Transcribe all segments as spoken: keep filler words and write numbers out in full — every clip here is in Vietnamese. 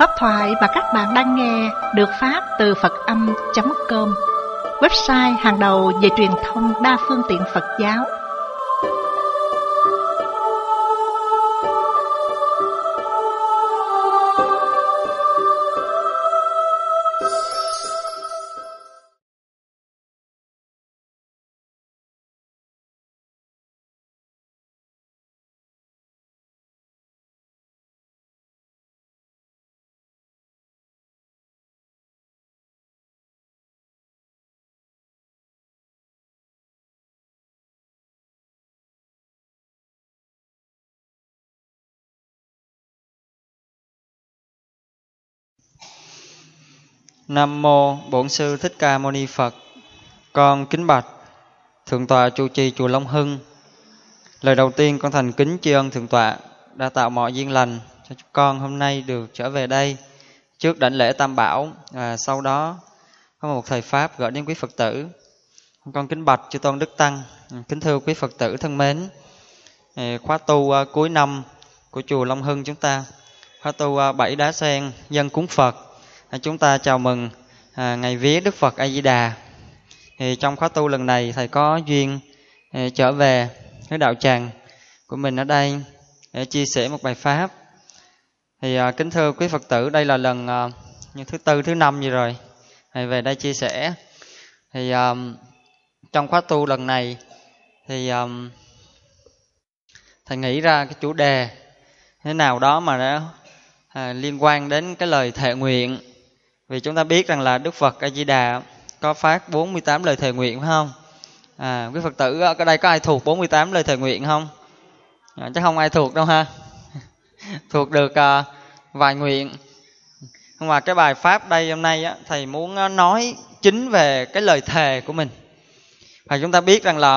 Pháp thoại mà các bạn đang nghe được phát từ Phật Âm chấm com, website hàng đầu về truyền thông đa phương tiện Phật giáo. Nam mô Bổn Sư Thích Ca Mâu Ni Phật. Con kính bạch Thượng tọa trụ trì chùa Long Hưng. Lời đầu tiên con thành kính tri ân Thượng tọa đã tạo mọi duyên lành cho chúng con hôm nay được trở về đây trước đảnh lễ Tam Bảo, và sau đó có một thầy pháp gửi đến quý Phật tử. Con kính bạch chư tôn đức tăng. Kính thưa quý Phật tử thân mến, khóa tu cuối năm của chùa Long Hưng chúng ta, khóa tu bảy đá sen dân cúng Phật, chúng ta chào mừng à, ngày vía Đức Phật A Di Đà. Thì trong khóa tu lần này thầy có duyên à, trở về cái đạo tràng của mình ở đây để chia sẻ một bài pháp. Thì à, kính thưa quý Phật tử, đây là lần à, như thứ tư thứ năm gì rồi thầy về đây chia sẻ. Thì à, trong khóa tu lần này thì à, thầy nghĩ ra cái chủ đề thế nào đó mà đã à, liên quan đến cái lời thệ nguyện. Vì chúng ta biết rằng là Đức Phật A Di Đà có phát bốn mươi tám lời thệ nguyện phải không? À, quý Phật tử ở đây có ai thuộc bốn mươi tám lời thệ nguyện không? À, chắc không ai thuộc đâu ha. Thuộc được à, vài nguyện. Nhưng mà cái bài pháp đây hôm nay á, thầy muốn nói chính về cái lời thề của mình. Và chúng ta biết rằng là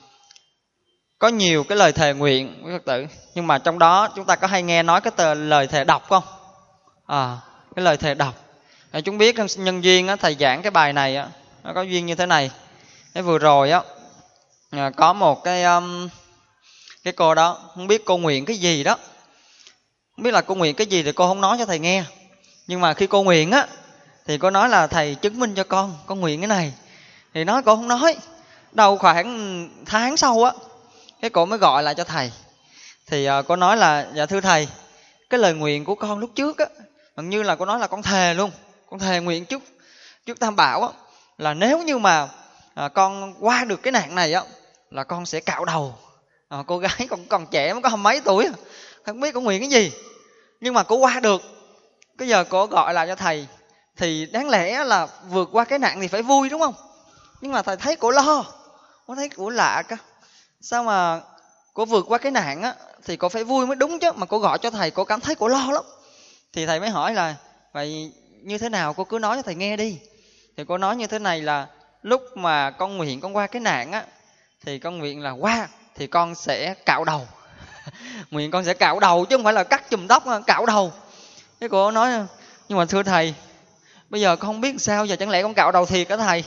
có nhiều cái lời thề nguyện quý Phật tử, nhưng mà trong đó chúng ta có hay nghe nói cái tờ lời thề độc không? À, cái lời thề độc. À, chúng biết nhân duyên á, thầy giảng cái bài này á, nó có duyên như thế này. Cái vừa rồi á, à, có một cái um, cái cô đó không biết cô nguyện cái gì đó, không biết là cô nguyện cái gì thì cô không nói cho thầy nghe. Nhưng mà khi cô nguyện á thì cô nói là thầy chứng minh cho con, con nguyện cái này. Thì nói cô không nói. Đâu khoảng tháng sau á, cái cô mới gọi lại cho thầy. Thì uh, cô nói là dạ thưa thầy, cái lời nguyện của con lúc trước á, gần như là cô nói là con thề luôn, con thề nguyện trước trước Tam Bảo á, là nếu như mà à, con qua được cái nạn này á là con sẽ cạo đầu. À, cô gái còn còn trẻ mới có hai mấy tuổi, không biết cô nguyện cái gì, nhưng mà cô qua được. Cái giờ cô gọi lại cho thầy thì đáng lẽ là vượt qua cái nạn thì phải vui đúng không? Nhưng mà thầy thấy cô lo, cô thấy cô lạ cả. Sao mà cô vượt qua cái nạn á thì cô phải vui mới đúng chứ, mà cô gọi cho thầy cô cảm thấy cô lo lắm. Thì thầy mới hỏi là vậy như thế nào, cô cứ nói cho thầy nghe đi. Thì cô nói như thế này là lúc mà con nguyện con qua cái nạn á, thì con nguyện là qua thì con sẽ cạo đầu. Nguyện con sẽ cạo đầu chứ không phải là cắt chùm tóc, cạo đầu. Cái cô nói nhưng mà thưa thầy, bây giờ con không biết sao, giờ chẳng lẽ con cạo đầu thiệt hả thầy?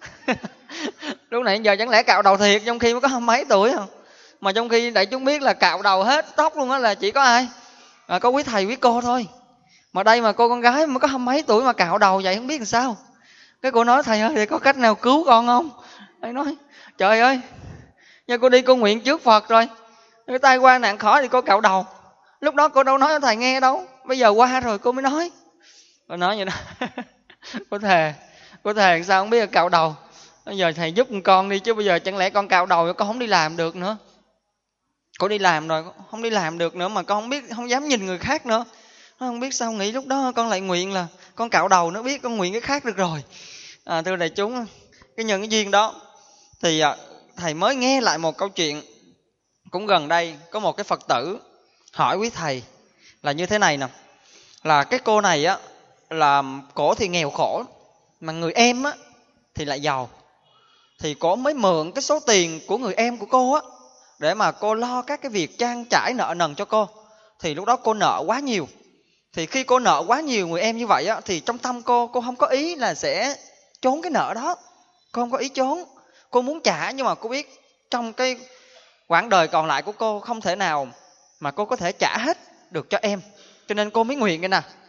Lúc này giờ chẳng lẽ cạo đầu thiệt trong khi mới có hai mấy tuổi không? Mà trong khi đại chúng biết là cạo đầu hết tóc luôn á là chỉ có ai? À, có quý thầy quý cô thôi. Mà đây mà cô con gái mới có hai mấy tuổi mà cạo đầu vậy không biết làm sao. Cái cô nói thầy ơi thì có cách nào cứu con không? Thầy nói trời ơi, giờ cô đi cô nguyện trước Phật rồi, cái tay qua nạn khỏi thì cô cạo đầu. Lúc đó cô đâu nói cho thầy nghe đâu, bây giờ qua rồi cô mới nói. Cô nói vậy đó. Cô thề, cô thề sao không biết là cạo đầu. Bây giờ thầy giúp con đi chứ bây giờ chẳng lẽ con cạo đầu con không đi làm được nữa. Cô đi làm rồi không đi làm được nữa, mà con không biết, không dám nhìn người khác nữa. Nó không biết sao nghĩ lúc đó con lại nguyện là con cạo đầu, nó biết con nguyện cái khác được rồi. À, thưa đại chúng, cái nhân cái duyên đó thì à, thầy mới nghe lại một câu chuyện cũng gần đây. Có một cái Phật tử hỏi quý thầy là như thế này nè, là cái cô này á là cổ thì nghèo khổ, mà người em á thì lại giàu. Thì cổ mới mượn cái số tiền của người em của cô á để mà cô lo các cái việc trang trải nợ nần cho cô. Thì lúc đó cô nợ quá nhiều. Thì khi cô nợ quá nhiều người em như vậy á, thì trong tâm cô, cô không có ý là sẽ trốn cái nợ đó. Cô không có ý trốn. Cô muốn trả, nhưng mà cô biết trong cái quãng đời còn lại của cô không thể nào mà cô có thể trả hết được cho em. Cho nên cô mới nguyện cái nè,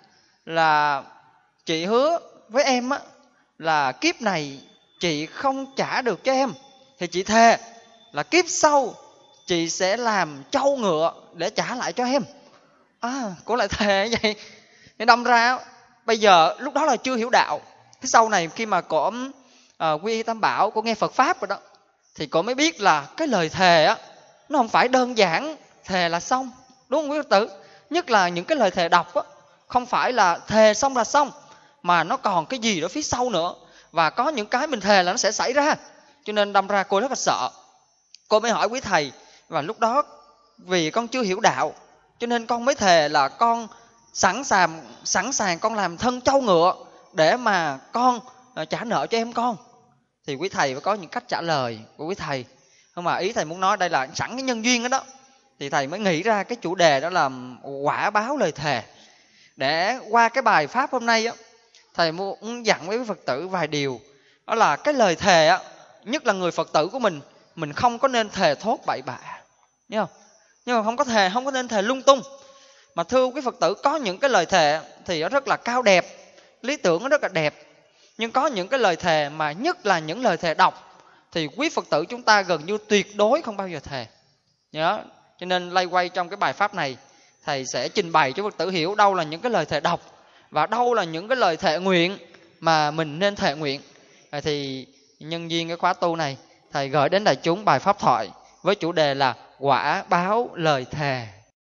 là chị hứa với em á là kiếp này chị không trả được cho em, thì chị thề là kiếp sau chị sẽ làm trâu ngựa để trả lại cho em. À, cô lại thề như vậy. Nên đâm ra bây giờ lúc đó là chưa hiểu đạo. Thế sau này khi mà cổ uh, quy y tam bảo, cô nghe Phật pháp rồi đó, thì cổ mới biết là cái lời thề á nó không phải đơn giản thề là xong, đúng không quý Phật tử? Nhất là những cái lời thề độc á, không phải là thề xong là xong, mà nó còn cái gì đó phía sau nữa, và có những cái mình thề là nó sẽ xảy ra. Cho nên đâm ra cô rất là sợ. Cô mới hỏi quý thầy, và lúc đó vì con chưa hiểu đạo cho nên con mới thề là con sẵn sàng sẵn sàng con làm thân trâu ngựa để mà con uh, trả nợ cho em con. Thì quý thầy phải có những cách trả lời của quý thầy. Nhưng mà ý thầy muốn nói đây là sẵn cái nhân duyên đó đó, thì thầy mới nghĩ ra cái chủ đề đó là quả báo lời thề. Để qua cái bài pháp hôm nay á, thầy muốn dặn với Phật tử vài điều. Đó là cái lời thề á, nhất là người Phật tử của mình, mình không có nên thề thốt bậy bạ, nhớ không? Nhưng mà không có thề, không có nên thề lung tung. Mà thưa quý Phật tử, có những cái lời thề thì nó rất là cao đẹp, lý tưởng nó rất là đẹp. Nhưng có những cái lời thề mà nhất là những lời thề độc thì quý Phật tử chúng ta gần như tuyệt đối không bao giờ thề. Nhớ. Cho nên lay quay trong cái bài pháp này, thầy sẽ trình bày cho Phật tử hiểu đâu là những cái lời thề độc và đâu là những cái lời thệ nguyện mà mình nên thệ nguyện. Thì nhân duyên cái khóa tu này, thầy gửi đến đại chúng bài pháp thoại với chủ đề là quả báo lời thề.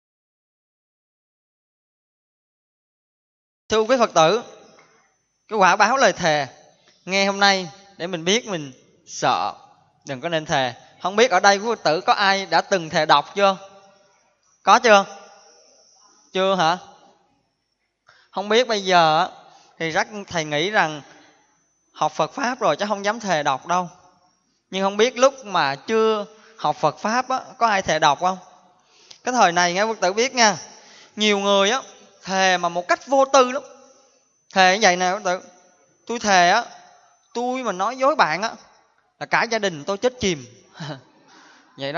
Thưa quý Phật tử, cái quả báo lời thề nghe hôm nay để mình biết mình sợ, đừng có nên thề. Không biết ở đây quý Phật tử có ai đã từng thề độc chưa? Có chưa? Chưa hả? Không biết bây giờ thì rất thầy nghĩ rằng học Phật Pháp rồi chứ không dám thề độc đâu. Nhưng không biết lúc mà chưa học Phật Pháp á, có ai thề độc không? Cái thời này nghe Phật tử biết nha, nhiều người á thề mà một cách vô tư lắm. Thề như vậy nè Phật tử, tôi thề á, tôi mà nói dối bạn á là cả gia đình tôi chết chìm. Vậy đó.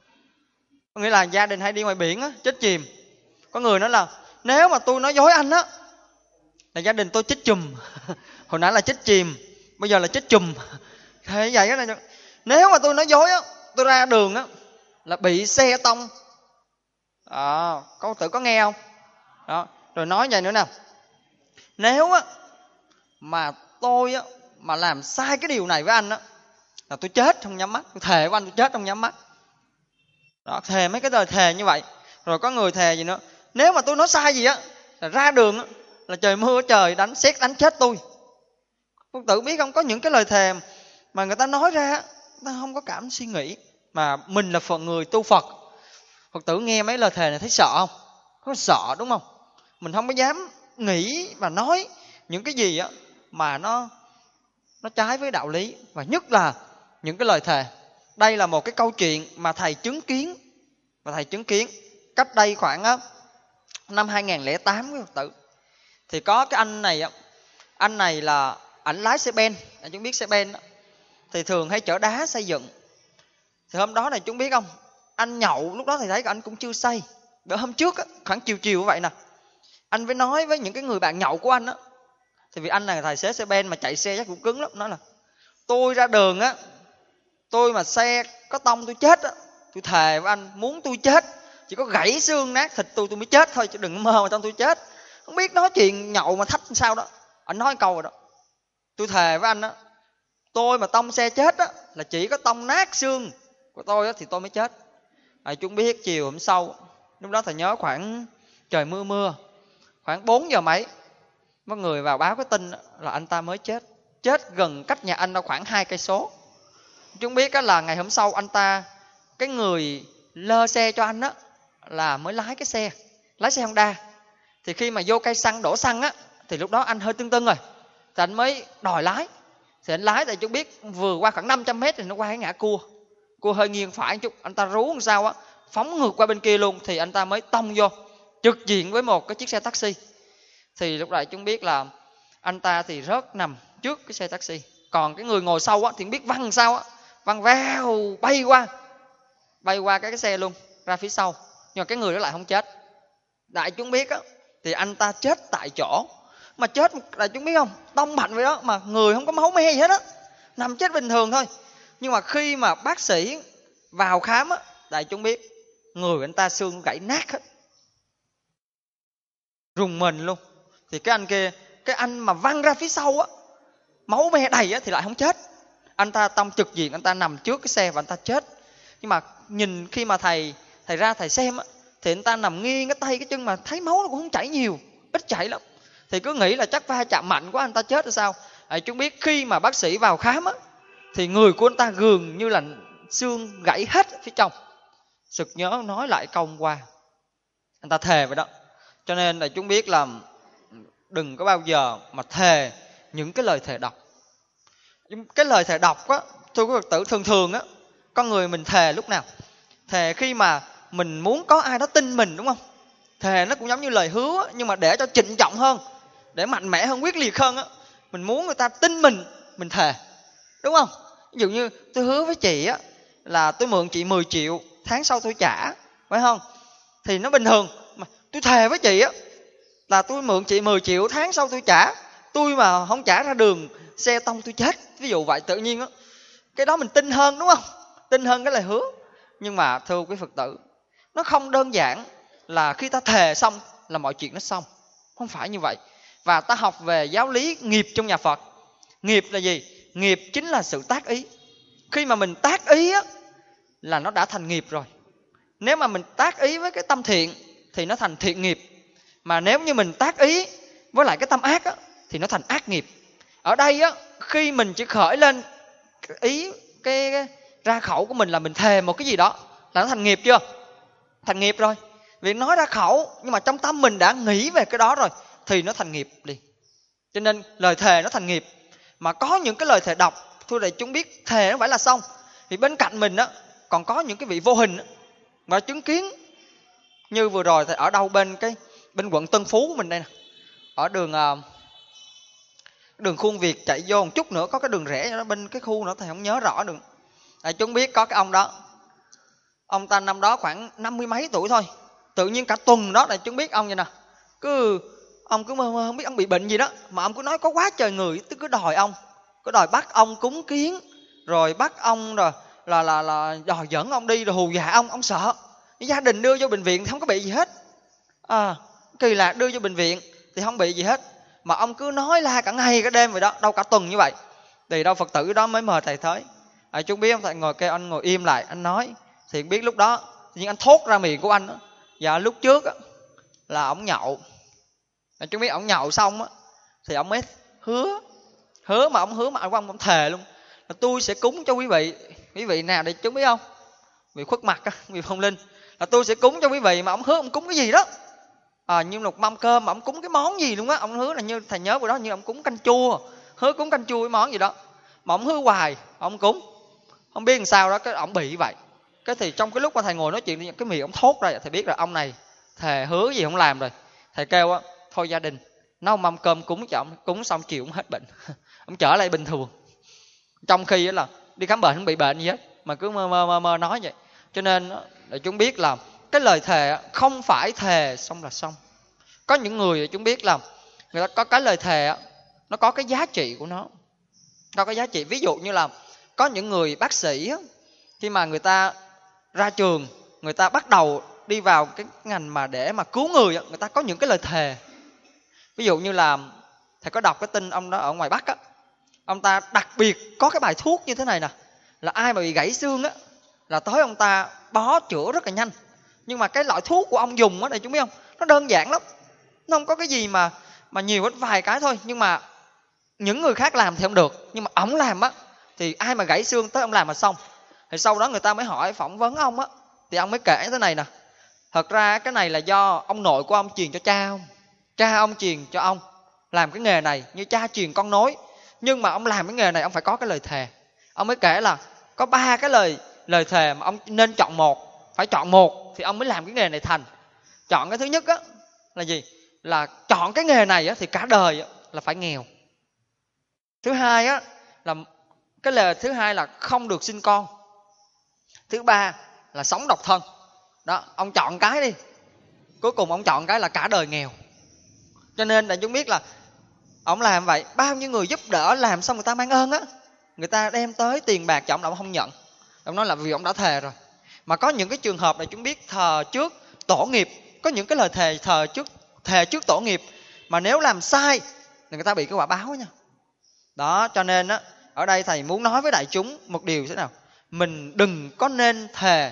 Có nghĩa là gia đình hay đi ngoài biển á, chết chìm. Có người nói là nếu mà tôi nói dối anh á là gia đình tôi chết chùm. Hồi nãy là chết chìm, bây giờ là chết chùm. Thế vậy đó. Nếu mà tôi nói dối á, tôi ra đường á là bị xe tông. À, có tự có nghe không? Đó. Rồi nói vậy nữa nè, nếu á mà tôi á mà làm sai cái điều này với anh á là tôi chết không nhắm mắt. Tôi thề với anh tôi chết không nhắm mắt. Đó, thề mấy cái lời thề như vậy. Rồi có người thề gì nữa, nếu mà tôi nói sai gì á là ra đường á là trời mưa trời đánh sét đánh chết tôi. Phật tử biết không, có những cái lời thề mà người ta nói ra, người ta không có cảm suy nghĩ. Mà mình là Phật, người tu Phật, Phật tử nghe mấy lời thề này thấy sợ không? Có sợ đúng không? Mình không có dám nghĩ và nói những cái gì á mà nó nó trái với đạo lý. Và nhất là những cái lời thề. Đây là một cái câu chuyện mà thầy chứng kiến. Và thầy chứng kiến cách đây khoảng á, năm hai không không tám với Phật tử. Thì có cái anh này á, anh này là ảnh lái xe ben, anh chúng biết xe ben đó, thì thường hay chở đá xây dựng. Thì hôm đó này chúng biết không, anh nhậu, lúc đó thầy thấy anh cũng chưa say. Bữa hôm trước á, khoảng chiều chiều như vậy nè, anh mới nói với những cái người bạn nhậu của anh á, thì vì anh là tài xế xe ben mà chạy xe chắc cũng cứng lắm, nói là tôi ra đường á, tôi mà xe có tông tôi chết á, tôi thề với anh muốn tôi chết chỉ có gãy xương nát thịt tôi tôi mới chết thôi, chứ đừng mơ mà tông tôi chết. Không biết nói chuyện nhậu mà thách sao đó, anh nói câu rồi đó, tôi thề với anh á, tôi mà tông xe chết á là chỉ có tông nát xương của tôi á thì tôi mới chết. À, chúng biết chiều hôm sau, lúc đó thầy nhớ khoảng trời mưa mưa, khoảng bốn giờ mấy, có người vào báo cái tin là anh ta mới chết, chết gần cách nhà anh đâu khoảng hai cây số. Chúng biết á là ngày hôm sau anh ta, cái người lơ xe cho anh á là mới lái cái xe, lái xe Honda. Thì khi mà vô cây xăng đổ xăng á thì lúc đó anh hơi tưng tưng rồi, thì anh mới đòi lái. Thì anh lái, tại chú biết vừa qua khoảng năm trăm mét thì nó qua cái ngã cua, cua hơi nghiêng phải chút, anh ta rú làm sao á, phóng ngược qua bên kia luôn, thì anh ta mới tông vô trực diện với một cái chiếc xe taxi. Thì lúc này chúng biết là anh ta thì rớt nằm trước cái xe taxi, còn cái người ngồi sau á thì không biết văng sao á, văng vèo bay qua bay qua cái, cái xe luôn ra phía sau, nhưng mà cái người đó lại không chết. Đại chúng biết á thì anh ta chết tại chỗ, mà chết đại chúng biết không, đông mạnh vậy đó mà người không có máu me gì hết á, nằm chết bình thường thôi. Nhưng mà khi mà bác sĩ vào khám á, đại chúng biết người anh ta xương gãy nát hết, rùng mình luôn. Thì cái anh kia, cái anh mà văng ra phía sau á, máu me đầy á thì lại không chết. Anh ta tông trực diện, anh ta nằm trước cái xe và anh ta chết. Nhưng mà nhìn khi mà thầy thầy ra thầy xem á, thì anh ta nằm nghiêng cái tay cái chân mà thấy máu nó cũng không chảy nhiều, ít chảy lắm. Thì cứ nghĩ là chắc va chạm mạnh quá anh ta chết hay sao. À, chúng biết khi mà bác sĩ vào khám á, thì người của anh ta gần như là xương gãy hết phía trong. Sực nhớ nói lại câu hôm qua, anh ta thề vậy đó. Cho nên là chúng biết là đừng có bao giờ mà thề những cái lời thề độc. Cái lời thề độc á, thưa quý Phật tử, thường thường á, con người mình thề lúc nào? Thề khi mà mình muốn có ai đó tin mình, đúng không? Thề nó cũng giống như lời hứa á, nhưng mà để cho trịnh trọng hơn, để mạnh mẽ hơn, quyết liệt hơn á. Mình muốn người ta tin mình, mình thề, đúng không? Ví dụ như tôi hứa với chị á là tôi mượn chị mười triệu, tháng sau tôi trả, phải không? Thì nó bình thường. Mà tôi thề với chị á là tôi mượn chị mười triệu, tháng sau tôi trả, tôi mà không trả ra đường xe tông tôi chết, ví dụ vậy. Tự nhiên á, cái đó mình tin hơn, đúng không? Tin hơn cái lời hứa. Nhưng mà thưa quý Phật tử, nó không đơn giản là khi ta thề xong là mọi chuyện nó xong. Không phải như vậy. Và ta học về giáo lý nghiệp trong nhà Phật. Nghiệp là gì? Nghiệp chính là sự tác ý. Khi mà mình tác ý á, là nó đã thành nghiệp rồi. Nếu mà mình tác ý với cái tâm thiện thì nó thành thiện nghiệp. Mà nếu như mình tác ý với lại cái tâm ác á, thì nó thành ác nghiệp. Ở đây á, khi mình chỉ khởi lên ý cái, cái ra khẩu của mình là mình thề một cái gì đó là nó thành nghiệp chưa? Thành nghiệp rồi. Vì nói ra khẩu nhưng mà trong tâm mình đã nghĩ về cái đó rồi thì nó thành nghiệp liền. Cho nên lời thề nó thành nghiệp. Mà có những cái lời thề độc, thưa đại chúng biết thề nó phải là xong. Vì bên cạnh mình á còn có những cái vị vô hình á, mà chứng kiến. Như vừa rồi thì ở đâu bên cái bên quận Tân Phú của mình đây nè, ở đường đường Khuôn Việt chạy vô một chút nữa có cái đường rẽ đó, bên cái khu nữa thầy không nhớ rõ được. Đại chúng biết có cái ông đó, ông ta năm đó khoảng năm mươi mấy tuổi thôi. Tự nhiên cả tuần đó đại chúng biết ông vậy nè, cứ ông cứ mơ mơ không biết ông bị bệnh gì đó, mà ông cứ nói có quá trời người cứ đòi ông, cứ đòi bắt ông cúng kiến, rồi bắt ông rồi là là là đòi dẫn ông đi rồi hù dọa ông. Ông sợ gia đình đưa vô bệnh viện thì không có bị gì hết. À, kỳ lạ, đưa vô bệnh viện thì không bị gì hết, mà ông cứ nói la cả ngày cả đêm vậy đó, đâu cả tuần như vậy. Thì đâu Phật tử đó mới mời thầy tới. À, chú biết không, thầy ngồi kêu anh ngồi im lại, anh nói. Thì biết lúc đó nhưng anh thốt ra miệng của anh đó, dạ lúc trước á, là ổng nhậu. À, chú biết ổng nhậu xong á thì ổng mới hứa, hứa mà ổng hứa mà ông ông thề luôn là tôi sẽ cúng cho quý vị. Quý vị nào để chú biết không? Vị khuất mặt á, vị phong linh, là tôi sẽ cúng cho quý vị. Mà ổng hứa ông cúng cái gì đó, à, như một mâm cơm mà ổng cúng cái món gì luôn á. Ông hứa là như thầy nhớ bữa đó như ổng cúng canh chua, hứa cúng canh chua cái món gì đó, mà ổng hứa hoài ổng cúng. Không biết làm sao đó cái ổng bị vậy. Cái thì trong cái lúc mà thầy ngồi nói chuyện, cái miệng ổng thốt ra, thầy biết là ông này thề hứa gì không làm rồi. Thầy kêu á, thôi gia đình nấu mâm cơm cúng cho ổng, cúng xong chiều ổng hết bệnh. Ổng trở lại bình thường. Trong khi là đi khám bệnh không bị bệnh gì hết, mà cứ mơ mơ mơ, mơ nói vậy. Cho nên để chúng biết là cái lời thề không phải thề xong là xong. Có những người chúng biết là người ta có cái lời thề nó có cái giá trị của nó, có cái giá trị. Ví dụ như là có những người bác sĩ khi mà người ta ra trường, người ta bắt đầu đi vào cái ngành mà để mà cứu người, người ta có những cái lời thề. Ví dụ như là thầy có đọc cái tin ông đó ở ngoài Bắc á, ông ta đặc biệt có cái bài thuốc như thế này nè, là ai mà bị gãy xương á là tới ông ta bó chữa rất là nhanh. Nhưng mà cái loại thuốc của ông dùng á này chúng biết không, nó đơn giản lắm, nó không có cái gì mà mà nhiều hết, vài cái thôi. Nhưng mà những người khác làm thì không được, nhưng mà ổng làm á thì ai mà gãy xương tới ông làm mà xong. Thì sau đó người ta mới hỏi phỏng vấn ông á, thì ông mới kể thế này nè: thật ra cái này là do ông nội của ông truyền cho cha ông, cha ông truyền cho ông làm cái nghề này, như cha truyền con nối. Nhưng mà ông làm cái nghề này ông phải có cái lời thề. Ông mới kể là có ba cái lời lời thề mà ông nên chọn một, phải chọn một thì ông mới làm cái nghề này thành. Chọn cái thứ nhất á là gì? Là chọn cái nghề này á thì cả đời á là phải nghèo. Thứ hai á là cái lời thứ hai là không được sinh con. Thứ ba là sống độc thân. Đó, ông chọn cái đi. Cuối cùng ông chọn cái là cả đời nghèo. Cho nên là chúng biết là Ông làm vậy, bao nhiêu người giúp đỡ, làm xong người ta mang ơn á, người ta đem tới tiền bạc cho ông, ông không nhận. Ông nói là vì ông đã thề rồi. Mà có những cái trường hợp này chúng biết thờ trước tổ nghiệp, có những cái lời thề thờ trước thề trước tổ nghiệp mà nếu làm sai thì người ta bị cái quả báo nha. Đó, cho nên á, ở đây thầy muốn nói với đại chúng một điều thế nào, mình đừng có nên thề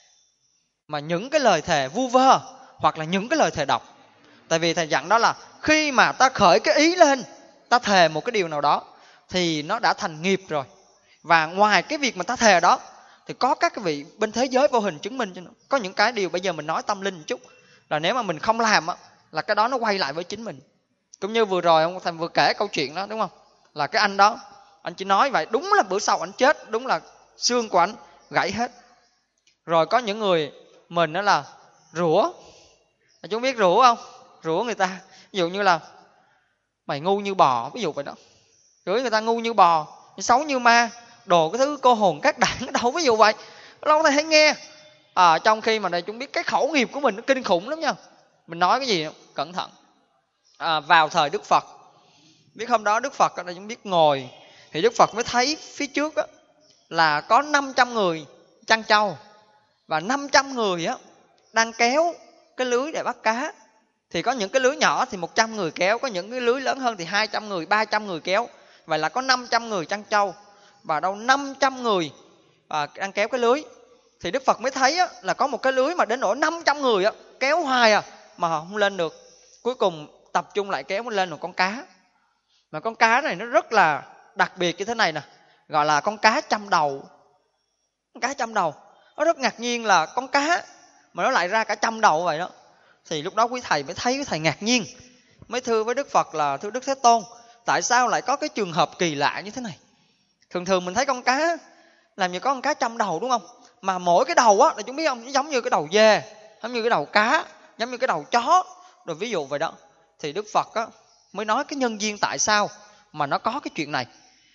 mà những cái lời thề vu vơ hoặc là những cái lời thề độc. Tại vì thầy dặn đó là khi mà ta khởi cái ý lên, ta thề một cái điều nào đó thì nó đã thành nghiệp rồi. Và ngoài cái việc mà ta thề đó thì có các cái vị bên thế giới vô hình chứng minh cho nó. Có những cái điều bây giờ mình nói tâm linh một chút là nếu mà mình không làm á, là cái đó nó quay lại với chính mình. Cũng như vừa rồi ông thầy vừa kể câu chuyện đó đúng không? Là cái anh đó, anh chỉ nói vậy, đúng là bữa sau anh chết, đúng là xương của anh gãy hết. Rồi có những người mình đó là rủa, chúng biết rủa không? Rủa người ta, ví dụ như là mày ngu như bò, ví dụ vậy đó. Rủa người ta ngu như bò, xấu như ma, đồ cái thứ cô hồn các đảng đâu, ví dụ vậy. Lâu thầy hay nghe. À, trong khi mà này chúng biết cái khẩu nghiệp của mình nó kinh khủng lắm nha. Mình nói cái gì cẩn thận. À, vào thời Đức Phật, biết hôm đó Đức Phật này chúng biết ngồi, thì Đức Phật mới thấy phía trước á, là có năm trăm người chăn trâu và năm trăm người á đang kéo cái lưới để bắt cá. Thì có những cái lưới nhỏ thì một trăm người kéo, có những cái lưới lớn hơn thì hai trăm người, ba trăm người kéo. Vậy là có năm trăm người chăn trâu và đâu năm trăm người à, đang kéo cái lưới. Thì Đức Phật mới thấy á, là có một cái lưới mà đến nỗi năm trăm người á, kéo hoài à mà họ không lên được. Cuối cùng tập trung lại kéo lên một con cá. Mà con cá này nó rất là đặc biệt như thế này nè, gọi là con cá trăm đầu. Con cá trăm đầu, nó rất ngạc nhiên là con cá mà nó lại ra cả trăm đầu vậy đó. Thì lúc đó quý thầy mới thấy, quý thầy ngạc nhiên, mới thưa với Đức Phật là thưa Đức Thế Tôn, tại sao lại có cái trường hợp kỳ lạ như thế này? Thường thường mình thấy con cá làm như có con cá trăm đầu đúng không? Mà mỗi cái đầu á là chúng biết không, giống như cái đầu dê, giống như cái đầu cá, giống như cái đầu chó, rồi ví dụ vậy đó. Thì Đức Phật á mới nói cái nhân duyên tại sao mà nó có cái chuyện này.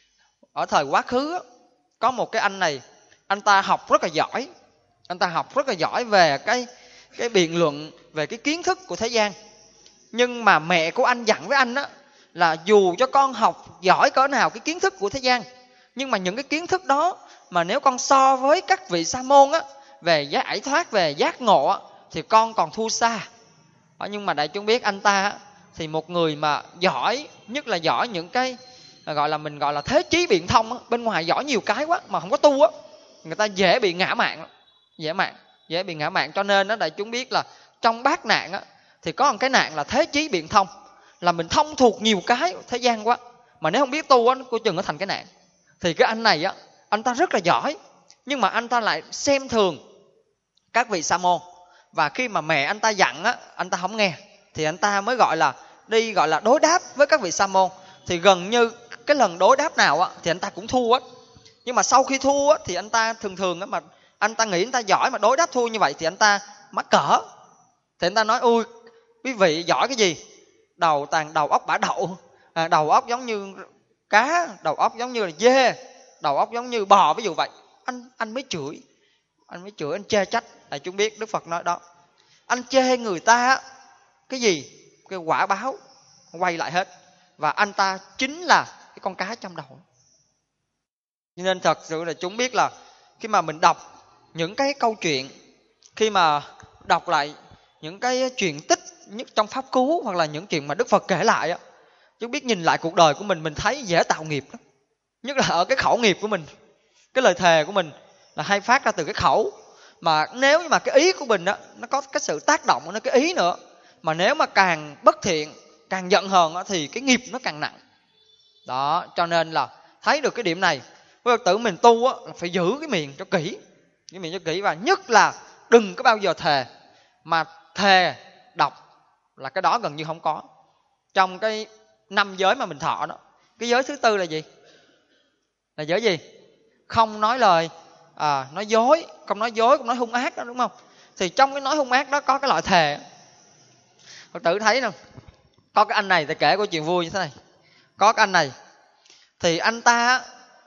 Ở thời quá khứ á, có một cái anh này, anh ta học rất là giỏi, anh ta học rất là giỏi về cái cái biện luận, về cái kiến thức của thế gian. Nhưng mà mẹ của anh dặn với anh á là dù cho con học giỏi cỡ nào cái kiến thức của thế gian, nhưng mà những cái kiến thức đó mà nếu con so với các vị sa môn á về giải thoát, về giác ngộ á, thì con còn thua xa. Nhưng mà đại chúng biết anh ta á, thì một người mà giỏi, nhất là giỏi những cái gọi là mình gọi là thế chí biện thông á, bên ngoài giỏi nhiều cái quá mà không có tu á, người ta dễ bị ngã mạn, dễ mạng, dễ bị ngã mạn. Cho nên đó đại chúng biết là trong bát nạn á thì có một cái nạn là thế chí biện thông, là mình thông thuộc nhiều cái thế gian quá, mà nếu không biết tu á, coi chừng nó thành cái nạn. Thì cái anh này á, anh ta rất là giỏi, nhưng mà anh ta lại xem thường các vị sa môn. Và khi mà mẹ anh ta dặn á, anh ta không nghe, thì anh ta mới gọi là đi gọi là đối đáp với các vị sa môn. Thì gần như cái lần đối đáp nào á thì anh ta cũng thua á. Nhưng mà sau khi thua á thì anh ta thường thường á, mà anh ta nghĩ anh ta giỏi mà đối đáp thua như vậy thì anh ta mắc cỡ. Thì anh ta nói ui quý vị giỏi cái gì, đầu toàn đầu óc bả đậu, à, đầu óc giống như cá, đầu óc giống như là dê, đầu óc giống như bò, ví dụ vậy. Anh anh mới chửi, anh mới chửi, anh chê trách. Tại chúng biết Đức Phật nói đó, anh chê người ta cái gì, cái quả báo quay lại hết. Và anh ta chính là cái con cá trăm đầu. Nên thật sự là chúng biết là khi mà mình đọc những cái câu chuyện, khi mà đọc lại những cái chuyện tích nhất trong Pháp Cú, hoặc là những chuyện mà Đức Phật kể lại á, chúng biết nhìn lại cuộc đời của mình, mình thấy dễ tạo nghiệp lắm. Nhất là ở cái khẩu nghiệp của mình, cái lời thề của mình là hay phát ra từ cái khẩu. Mà nếu như mà cái ý của mình á, nó có cái sự tác động của nó, cái ý nữa, mà nếu mà càng bất thiện, càng giận hờn á, thì cái nghiệp nó càng nặng. Đó, cho nên là thấy được cái điểm này, Phật tử mình tu á, là phải giữ cái miệng cho kỹ, cái miệng cho kỹ. Và nhất là đừng có bao giờ thề, mà thề đọc là cái đó gần như không có. Trong cái năm giới mà mình thọ đó, cái giới thứ tư là gì? Là giới gì? Không nói lời à, nói dối, không nói dối, không nói hung ác đó, đúng không? Thì trong cái nói hung ác đó có cái loại thề. Phật tử thấy nè, có cái anh này, thì kể câu chuyện vui như thế này. Có cái anh này thì anh ta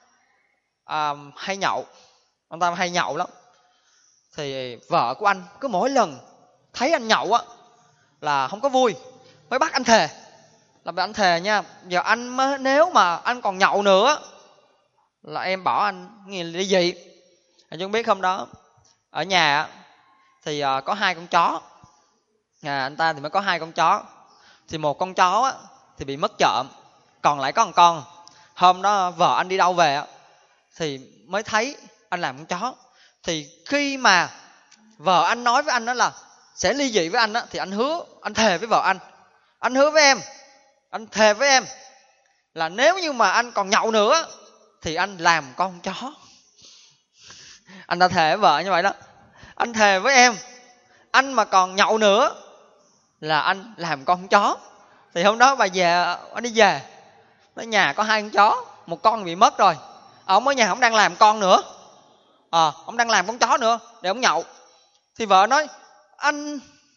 à, hay nhậu, anh ta hay nhậu lắm. Thì vợ của anh cứ mỗi lần thấy anh nhậu á là không có vui, mới bắt anh thề. là anh thề nha, giờ anh mới, nếu mà anh còn nhậu nữa là em bỏ anh. Nghe là gì? Anh chúng biết không đó, ở nhà thì uh, có hai con chó, nhà anh ta thì mới có hai con chó, thì một con chó á, thì bị mất trộm, còn lại có một con. Hôm đó vợ anh đi đâu về thì mới thấy anh làm con chó. Thì khi mà vợ anh nói với anh đó là sẽ ly dị với anh á, thì anh hứa, anh thề với vợ anh, anh hứa với em, anh thề với em là nếu như mà anh còn nhậu nữa thì anh làm con chó. Anh đã thề với vợ như vậy đó, anh thề với em, anh mà còn nhậu nữa là anh làm con chó. Thì hôm đó bà về, anh đi về, ở nhà có hai con chó, một con bị mất rồi, ông ở nhà ông đang làm con nữa, à, ông đang làm con chó nữa để ông nhậu. Thì vợ nói anh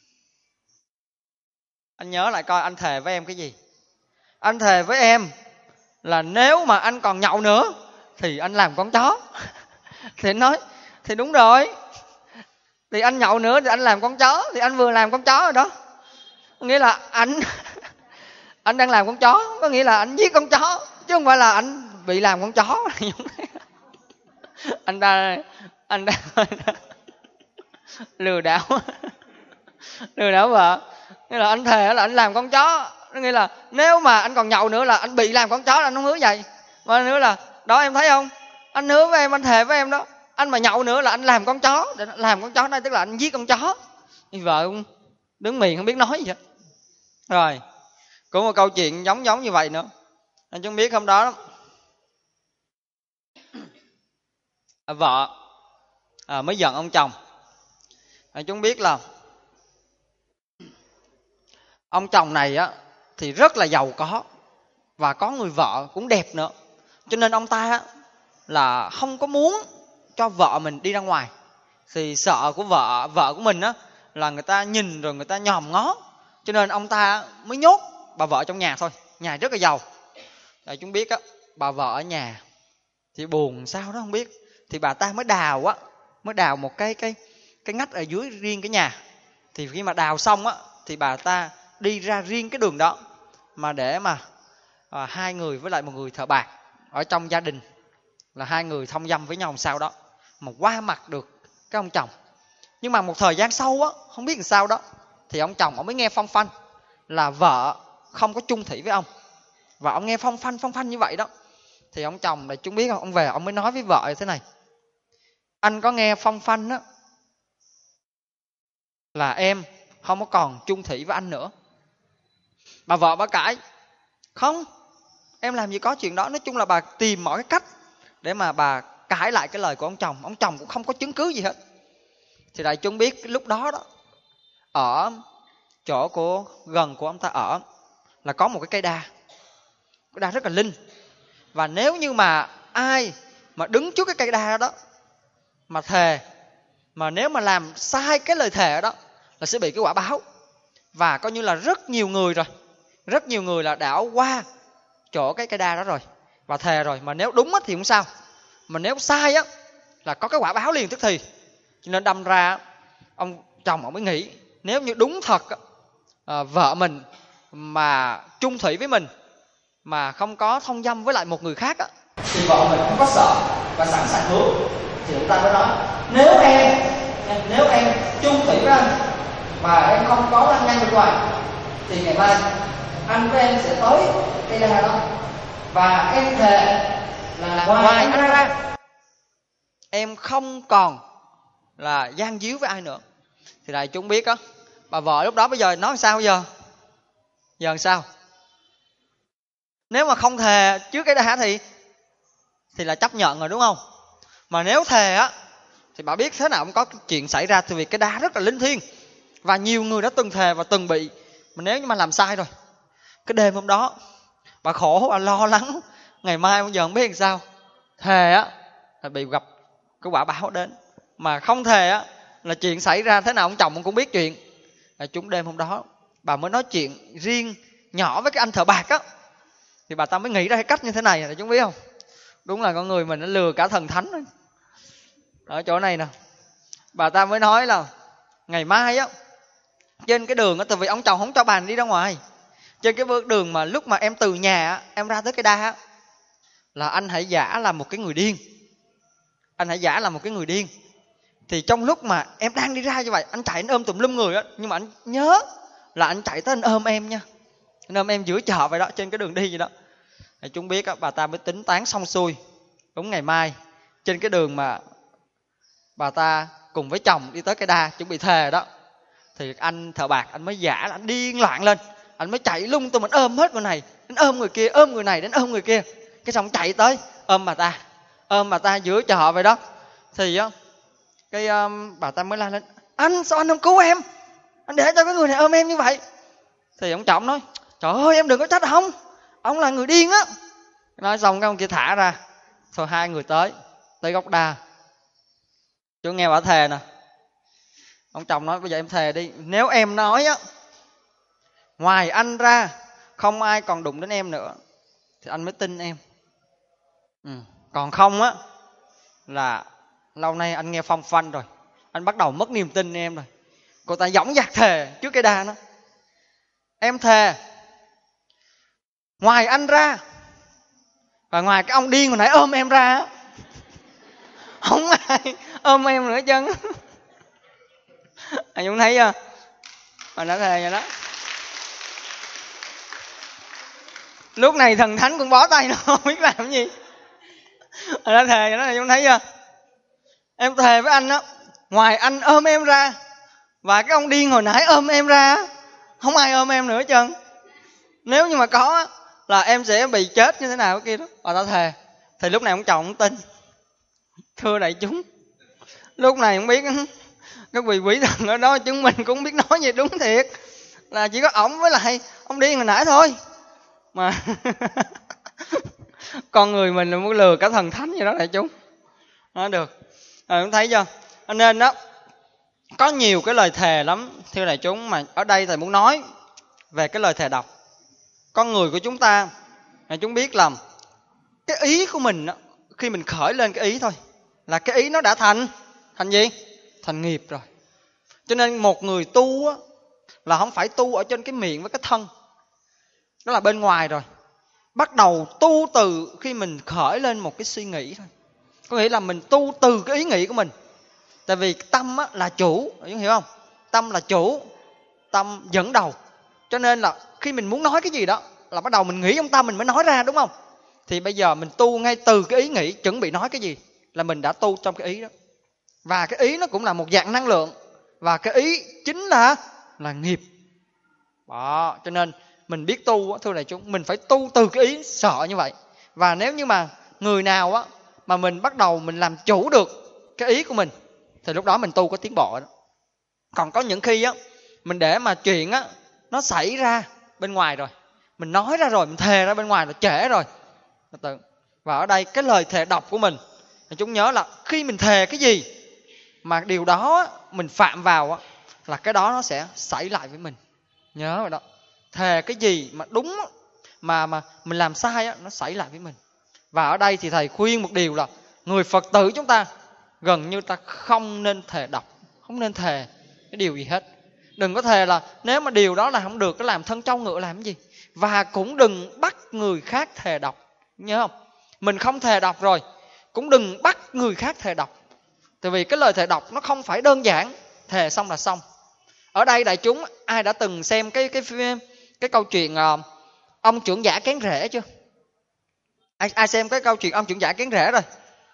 anh nhớ lại coi, anh thề với em cái gì? Anh thề với em là nếu mà anh còn nhậu nữa thì anh làm con chó. Thì anh nói thì đúng rồi, thì anh nhậu nữa thì anh làm con chó, thì anh vừa làm con chó rồi đó. Nghĩa là anh anh đang làm con chó, có nghĩa là anh giết con chó, chứ không phải là anh bị làm con chó. Anh ta anh đang lừa đảo lừa đảo vợ. Nghĩa là anh thề là anh làm con chó, nghĩa là nếu mà anh còn nhậu nữa là anh bị làm con chó, là anh không hứa vậy. Mà nữa là đó, em thấy không, anh hứa với em, anh thề với em đó, anh mà nhậu nữa là anh làm con chó. Để làm con chó này tức là anh giết con chó. Thì vợ đứng miệng không biết nói gì hết. Rồi cũng một câu chuyện giống giống như vậy nữa. Anh chúng biết hôm đó vợ à, mới giận ông chồng. Anh chúng biết là ông chồng này á thì rất là giàu có và có người vợ cũng đẹp nữa, cho nên ông ta á, là không có muốn cho vợ mình đi ra ngoài. Thì sợ của vợ vợ của mình á là người ta nhìn rồi người ta nhòm ngó, cho nên ông ta mới nhốt bà vợ trong nhà thôi. Nhà rất là giàu. Rồi chúng biết á, bà vợ ở nhà thì buồn sao đó không biết, thì bà ta mới đào á, mới đào một cái cái cái ngách ở dưới riêng cái nhà. Thì khi mà đào xong á thì bà ta đi ra riêng cái đường đó mà để mà à, hai người với lại một người thợ bạc ở trong gia đình là hai người thông dâm với nhau làm sao đó mà qua mặt được cái ông chồng. Nhưng mà một thời gian sau á, không biết làm sao đó, thì ông chồng ông mới nghe phong phanh là vợ không có chung thủy với ông. Và ông nghe phong phanh phong phanh như vậy đó, thì ông chồng này chúng biết không, ông về ông mới nói với vợ như thế này: anh có nghe phong phanh á là em không có còn chung thủy với anh nữa. Bà vợ bà cãi: không, em làm gì có chuyện đó. Nói chung là bà tìm mọi cái cách để mà bà cãi lại cái lời của ông chồng. Ông chồng cũng không có chứng cứ gì hết. Thì đại chúng biết lúc đó đó, ở chỗ của gần của ông ta ở là có một cái cây đa, cây đa rất là linh. Và nếu như mà ai mà đứng trước cái cây đa đó mà thề, mà nếu mà làm sai cái lời thề đó là sẽ bị cái quả báo. Và coi như là rất nhiều người rồi, rất nhiều người là đã qua chỗ cái cây đa đó rồi và thề rồi, mà nếu đúng thì không sao, mà nếu sai á là có cái quả báo liền tức thì. Cho nên đâm ra ông chồng ông mới nghĩ nếu như đúng thật à, vợ mình mà chung thủy với mình mà không có thông dâm với lại một người khác á, thì vợ mình không có sợ và sẵn sàng hứa. Thì ông ta mới nói nếu em nếu em chung thủy với anh mà em không có lăng nhăng bên ngoài thì ngày mai anh với em sẽ tới cây đa đó và em thề là ngoài anh ra em không còn là gian díu với ai nữa. Thì đại chúng biết á, bà vợ lúc đó bây giờ nói sao giờ giờ làm sao? Nếu mà không thề trước cái đa thì thì là chấp nhận rồi đúng không? Mà nếu thề á thì bà biết thế nào cũng có chuyện xảy ra, từ vì cái đa rất là linh thiêng và nhiều người đã từng thề và từng bị. Mà nếu như mà làm sai rồi, cái đêm hôm đó bà khổ, bà lo lắng ngày mai bây giờ không biết làm sao. Thề á là bị gặp cái quả báo đến, mà không thề á là chuyện xảy ra thế nào ông chồng cũng biết chuyện. Là chúng đêm hôm đó bà mới nói chuyện riêng nhỏ với cái anh thợ bạc á, thì bà ta mới nghĩ ra cái cách như thế này. Là chúng biết không, đúng là con người mình nó lừa cả thần thánh đó. Ở chỗ này nè, bà ta mới nói là ngày mai á trên cái đường á, tại vì ông chồng không cho bà đi ra ngoài, Trên cái bước đường mà lúc mà em từ nhà em ra tới cây đa á, là anh hãy giả là một cái người điên. Anh hãy giả là một cái người điên. Thì trong lúc mà em đang đi ra như vậy, anh chạy anh ôm tùm lum người á, nhưng mà anh nhớ là anh chạy tới anh ôm em nha. Anh ôm em giữa chợ vậy đó, trên cái đường đi vậy đó. Thì chúng biết á, bà ta mới tính toán xong xuôi. Đúng ngày mai, trên cái đường mà bà ta cùng với chồng đi tới cây đa chuẩn bị thề đó, thì anh thợ bạc anh mới giả là anh điên loạn lên. Anh mới chạy lung tung, anh ôm hết người này, đến ôm người kia, ôm người này, đến ôm người kia. Cái xong chạy tới ôm bà ta, ôm bà ta giữa chợ vậy đó. Thì á, cái um, bà ta mới la lên: anh sao anh không cứu em, anh để cho cái người này ôm em như vậy. Thì ông chồng nói: trời ơi em đừng có trách ông, ông là người điên á. Nói xong cái ông kia thả ra. Thôi hai người tới tới gốc đa. Chú nghe bà thề nè. Ông chồng nói: bây giờ em thề đi, nếu em nói á ngoài anh ra không ai còn đụng đến em nữa thì anh mới tin em. Ừ. Còn không á là lâu nay anh nghe phong phanh rồi, anh bắt đầu mất niềm tin em rồi. Cô ta dõng dạc thề trước cái đa nó: em thề ngoài anh ra và ngoài cái ông điên hồi nãy ôm em ra á, không ai ôm em nữa chân. Anh cũng thấy chưa? Mà nó thề vậy đó. Lúc này thần thánh cũng bó tay, nó không biết làm cái gì. Mà nó thề vậy đó, anh cũng thấy chưa? Em thề với anh á, ngoài anh ôm em ra và cái ông điên hồi nãy ôm em ra, không ai ôm em nữa chân. Nếu như mà có á, là em sẽ bị chết như thế nào cái kia đó. Bà ta thề. Thì lúc này ông chồng không tin. Thưa đại chúng, lúc này không biết cái quỷ quỷ thần ở đó chúng mình cũng biết nói gì đúng thiệt, là chỉ có ổng với lại ông điên hồi nãy thôi. Mà con người mình là muốn lừa cả thần thánh vậy đó đại chúng. Nói được. Rồi cũng thấy chưa? Nên đó, có nhiều cái lời thề lắm thưa đại chúng, mà ở đây thầy muốn nói về cái lời thề độc. Con người của chúng ta, đại chúng biết là cái ý của mình khi mình khởi lên cái ý thôi là cái ý nó đã thành thành gì? Thành nghiệp rồi. Cho nên một người tu á, là không phải tu ở trên cái miệng với cái thân, đó là bên ngoài rồi. Bắt đầu tu từ khi mình khởi lên một cái suy nghĩ thôi. Có nghĩa là mình tu từ cái ý nghĩ của mình. Tại vì tâm á, là chủ, chúng hiểu không? Tâm là chủ, tâm dẫn đầu. Cho nên là khi mình muốn nói cái gì đó là bắt đầu mình nghĩ trong tâm mình mới nói ra, đúng không? Thì bây giờ mình tu ngay từ cái ý nghĩ, chuẩn bị nói cái gì là mình đã tu trong cái ý đó. Và cái ý nó cũng là một dạng năng lượng. Và cái ý chính là là nghiệp. Đó, cho nên mình biết tu, thưa đại chúng, mình phải tu từ cái ý sợ như vậy. Và nếu như mà người nào á mà mình bắt đầu mình làm chủ được cái ý của mình thì lúc đó mình tu có tiến bộ đó. Còn có những khi á mình để mà chuyện á nó xảy ra bên ngoài rồi, mình nói ra rồi, mình thề ra bên ngoài là trễ rồi. Và ở đây cái lời thề độc của mình, chúng nhớ là khi mình thề cái gì mà điều đó mình phạm vào á, là cái đó nó sẽ xảy lại với mình. Nhớ rồi đó. Thề cái gì mà đúng mà mà mình làm sai á, nó xảy lại với mình. Và ở đây thì thầy khuyên một điều là người Phật tử chúng ta gần như ta không nên thề độc, không nên thề cái điều gì hết. Đừng có thề là nếu mà điều đó là không được, cái làm thân trâu ngựa làm cái gì. Và cũng đừng bắt người khác thề độc. Nhớ không? Mình không thề độc rồi, cũng đừng bắt người khác thề độc. Tại vì cái lời thề độc nó không phải đơn giản thề xong là xong. Ở đây đại chúng ai đã từng xem cái cái cái, cái câu chuyện uh, ông trưởng giả kén rễ chưa? Ai, ai xem cái câu chuyện ông trưởng giả kén rễ rồi?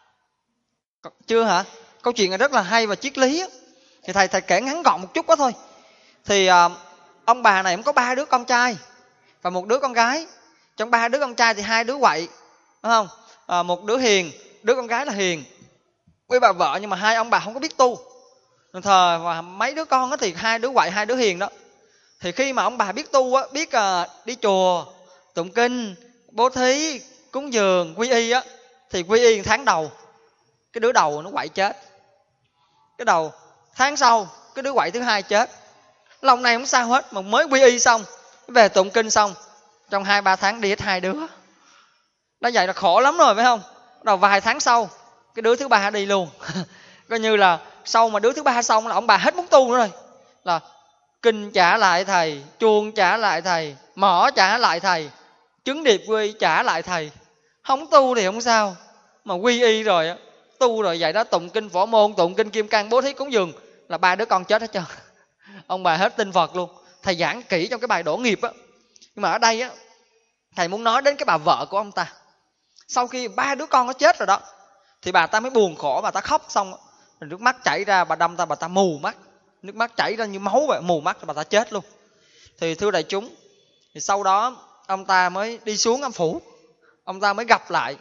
Chưa hả? Câu chuyện này rất là hay và triết lý á. Thì thầy thầy kể ngắn gọn một chút đó thôi. Thì uh, ông bà này cũng có ba đứa con trai và một đứa con gái. Trong ba đứa con trai thì hai đứa quậy, đúng không? Uh, một đứa hiền, đứa con gái là hiền với bà vợ, nhưng mà hai ông bà không có biết tu. Thờ và mấy đứa con đó thì hai đứa quậy, hai đứa hiền đó. Thì khi mà ông bà biết tu á, biết uh, đi chùa, tụng kinh, bố thí, cúng dường, quy y á, thì quy y tháng đầu cái đứa đầu nó quậy chết. Cái đầu tháng sau cái đứa quậy thứ hai chết. Lòng này không sao hết, mà mới quy y xong, về tụng kinh xong, trong hai ba tháng đi hết hai đứa. Đó vậy là khổ lắm rồi phải không? Đầu vài tháng sau cái đứa thứ ba đi luôn. Coi như là sau mà đứa thứ ba xong là ông bà hết muốn tu nữa rồi. Là kinh trả lại thầy, chuông trả lại thầy, mỏ trả lại thầy, chứng điệp quy trả lại thầy. Không tu thì không sao, mà quy y rồi á, tu rồi vậy đó, tụng kinh Phổ Môn, tụng kinh Kim Cang, bố thí cúng dường là ba đứa con chết hết trơn. Ông bà hết tin Phật luôn. Thầy giảng kỹ trong cái bài đổ nghiệp á. Nhưng mà ở đây á, thầy muốn nói đến cái bà vợ của ông ta. Sau khi ba đứa con nó chết rồi đó, thì bà ta mới buồn khổ, bà ta khóc xong rồi nước mắt chảy ra, bà đâm ta, bà ta mù mắt, nước mắt chảy ra như máu vậy, mù mắt, bà ta chết luôn. Thì thưa đại chúng, thì sau đó ông ta mới đi xuống âm phủ, ông ta mới gặp lại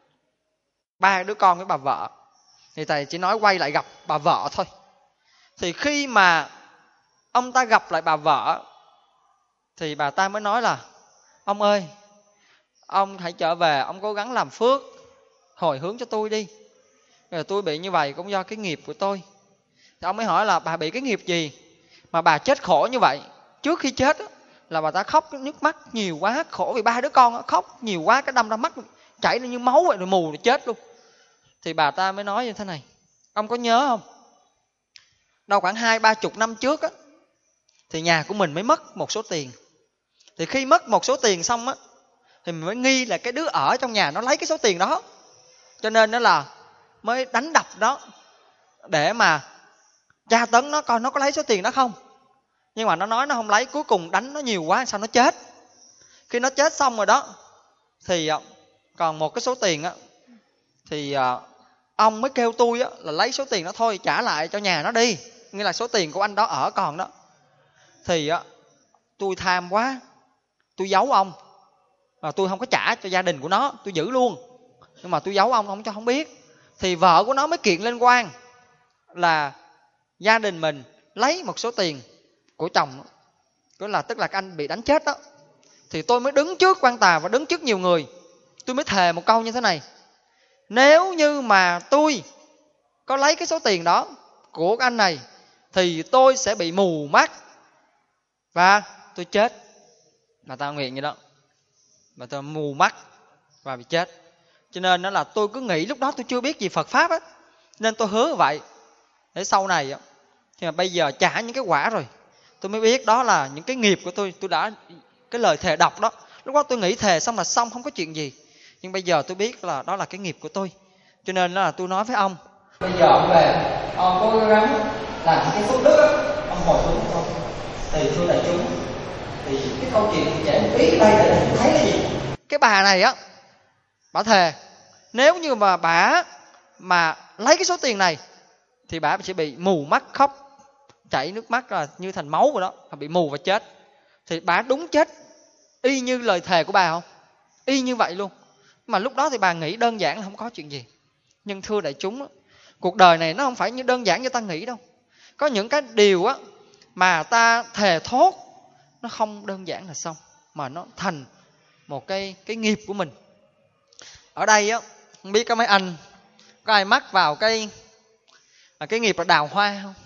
ba đứa con với bà vợ. Thì thầy chỉ nói quay lại gặp bà vợ thôi. Thì khi mà ông ta gặp lại bà vợ, thì bà ta mới nói là: ông ơi, ông hãy trở về, ông cố gắng làm phước, hồi hướng cho tôi đi. Rồi tôi bị như vậy cũng do cái nghiệp của tôi. Thì ông mới hỏi là: bà bị cái nghiệp gì mà bà chết khổ như vậy? Trước khi chết là bà ta khóc nước mắt nhiều quá, khổ vì ba đứa con, khóc nhiều quá, cái đâm ra mắt chảy ra như máu vậy, rồi mù rồi chết luôn. Thì bà ta mới nói như thế này: ông có nhớ không, đâu khoảng hai ba chục năm trước á, thì nhà của mình mới mất một số tiền. Thì khi mất một số tiền xong á, thì mình mới nghi là cái đứa ở trong nhà nó lấy cái số tiền đó, cho nên nó là mới đánh đập đó để mà tra tấn nó coi nó có lấy số tiền đó không. Nhưng mà nó nói nó không lấy, cuối cùng đánh nó nhiều quá sao nó chết. Khi nó chết xong rồi đó, thì còn một cái số tiền á, thì ông mới kêu tôi á là lấy số tiền đó thôi, trả lại cho nhà nó đi, nghĩa là số tiền của anh đó ở còn đó. Thì á, tôi tham quá, tôi giấu ông, và tôi không có trả cho gia đình của nó, tôi giữ luôn. Nhưng mà tôi giấu ông, không cho không biết. Thì vợ của nó mới kiện lên quan là gia đình mình lấy một số tiền của chồng, đó là tức là cái anh bị đánh chết đó. Thì tôi mới đứng trước quan tòa và đứng trước nhiều người, tôi mới thề một câu như thế này: nếu như mà tôi có lấy cái số tiền đó của anh này, thì tôi sẽ bị mù mắt và tôi chết. Bà ta nguyện như đó, bà ta mù mắt và bị chết. Cho nên đó là tôi cứ nghĩ lúc đó tôi chưa biết gì Phật Pháp á, nên tôi hứa vậy. Để sau này khi mà bây giờ trả những cái quả rồi, tôi mới biết đó là những cái nghiệp của tôi. Tôi đã cái lời thề độc đó, lúc đó tôi nghĩ thề xong là xong, không có chuyện gì. Nhưng bây giờ tôi biết là đó là cái nghiệp của tôi. Cho nên là tôi nói với ông, bây giờ ông về, ông cố gắng làm cái phước đức đó, ông hồi hướng cho tôi. Thì thưa đại chúng, thì cái câu chuyện trẻ một ít đây để mình thấy cái gì. Cái bà này á, bà thề nếu như mà bà mà lấy cái số tiền này thì bà sẽ bị mù mắt, khóc chảy nước mắt là như thành máu rồi đó, bà bị mù và chết. Thì bà đúng chết y như lời thề của bà không? Y như vậy luôn. Mà lúc đó thì bà nghĩ đơn giản là không có chuyện gì. Nhưng thưa đại chúng, cuộc đời này nó không phải như đơn giản như ta nghĩ đâu. Có những cái điều á mà ta thề thốt, nó không đơn giản là xong, mà nó thành một cái cái nghiệp của mình. Ở đây á, không biết có mấy anh có ai mắc vào cái là cái nghiệp là đào hoa không?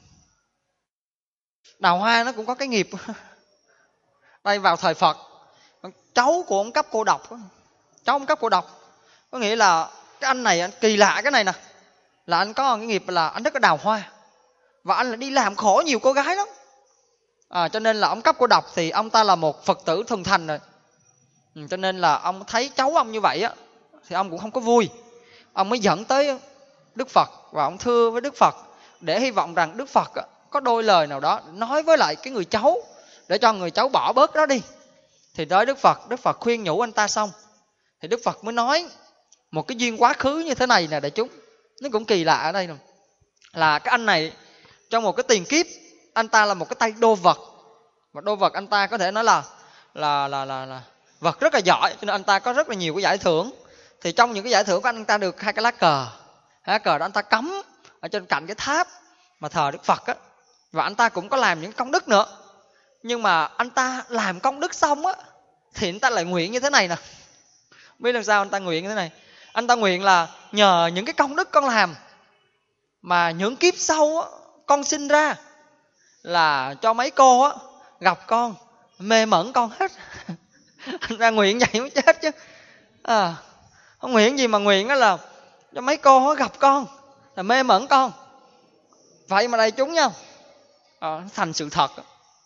Đào hoa nó cũng có cái nghiệp. Đây vào thời Phật, cháu của ông cấp cô độc, cháu ông cấp cô độc, có nghĩa là cái anh này, anh kỳ lạ cái này nè, là anh có cái nghiệp là anh rất có đào hoa, và anh là đi làm khổ nhiều cô gái lắm. À, cho nên là ông cấp cô độc thì ông ta là một Phật tử thuần thành rồi. Ừ, cho nên là ông thấy cháu ông như vậy á, thì ông cũng không có vui. Ông mới dẫn tới Đức Phật và ông thưa với Đức Phật, để hy vọng rằng Đức Phật á, có đôi lời nào đó nói với lại cái người cháu, để cho người cháu bỏ bớt đó đi. Thì tới Đức Phật, Đức Phật khuyên nhủ anh ta xong, thì Đức Phật mới nói một cái duyên quá khứ như thế này nè đại chúng. Nó cũng kỳ lạ ở đây nè, là cái anh này trong một cái tiền kiếp, anh ta là một cái tay đô vật, và đô vật anh ta có thể nói là là là là, là vật rất là giỏi, cho nên anh ta có rất là nhiều cái giải thưởng. Thì trong những cái giải thưởng của anh, anh ta được hai cái lá cờ, hai lá cờ đó anh ta cắm ở trên cạnh cái tháp mà thờ Đức Phật á, và anh ta cũng có làm những công đức nữa. Nhưng mà anh ta làm công đức xong á, thì anh ta lại nguyện như thế này nè. Biết làm sao anh ta nguyện như thế này? Anh ta nguyện là nhờ những cái công đức con làm, mà những kiếp sau á, con sinh ra là cho mấy cô á gặp con mê mẩn con hết. Anh ta nguyện vậy mới chết chứ. À, không nguyện gì mà nguyện á là cho mấy cô á gặp con là mê mẩn con. Vậy mà đây chúng nha, à, thành sự thật.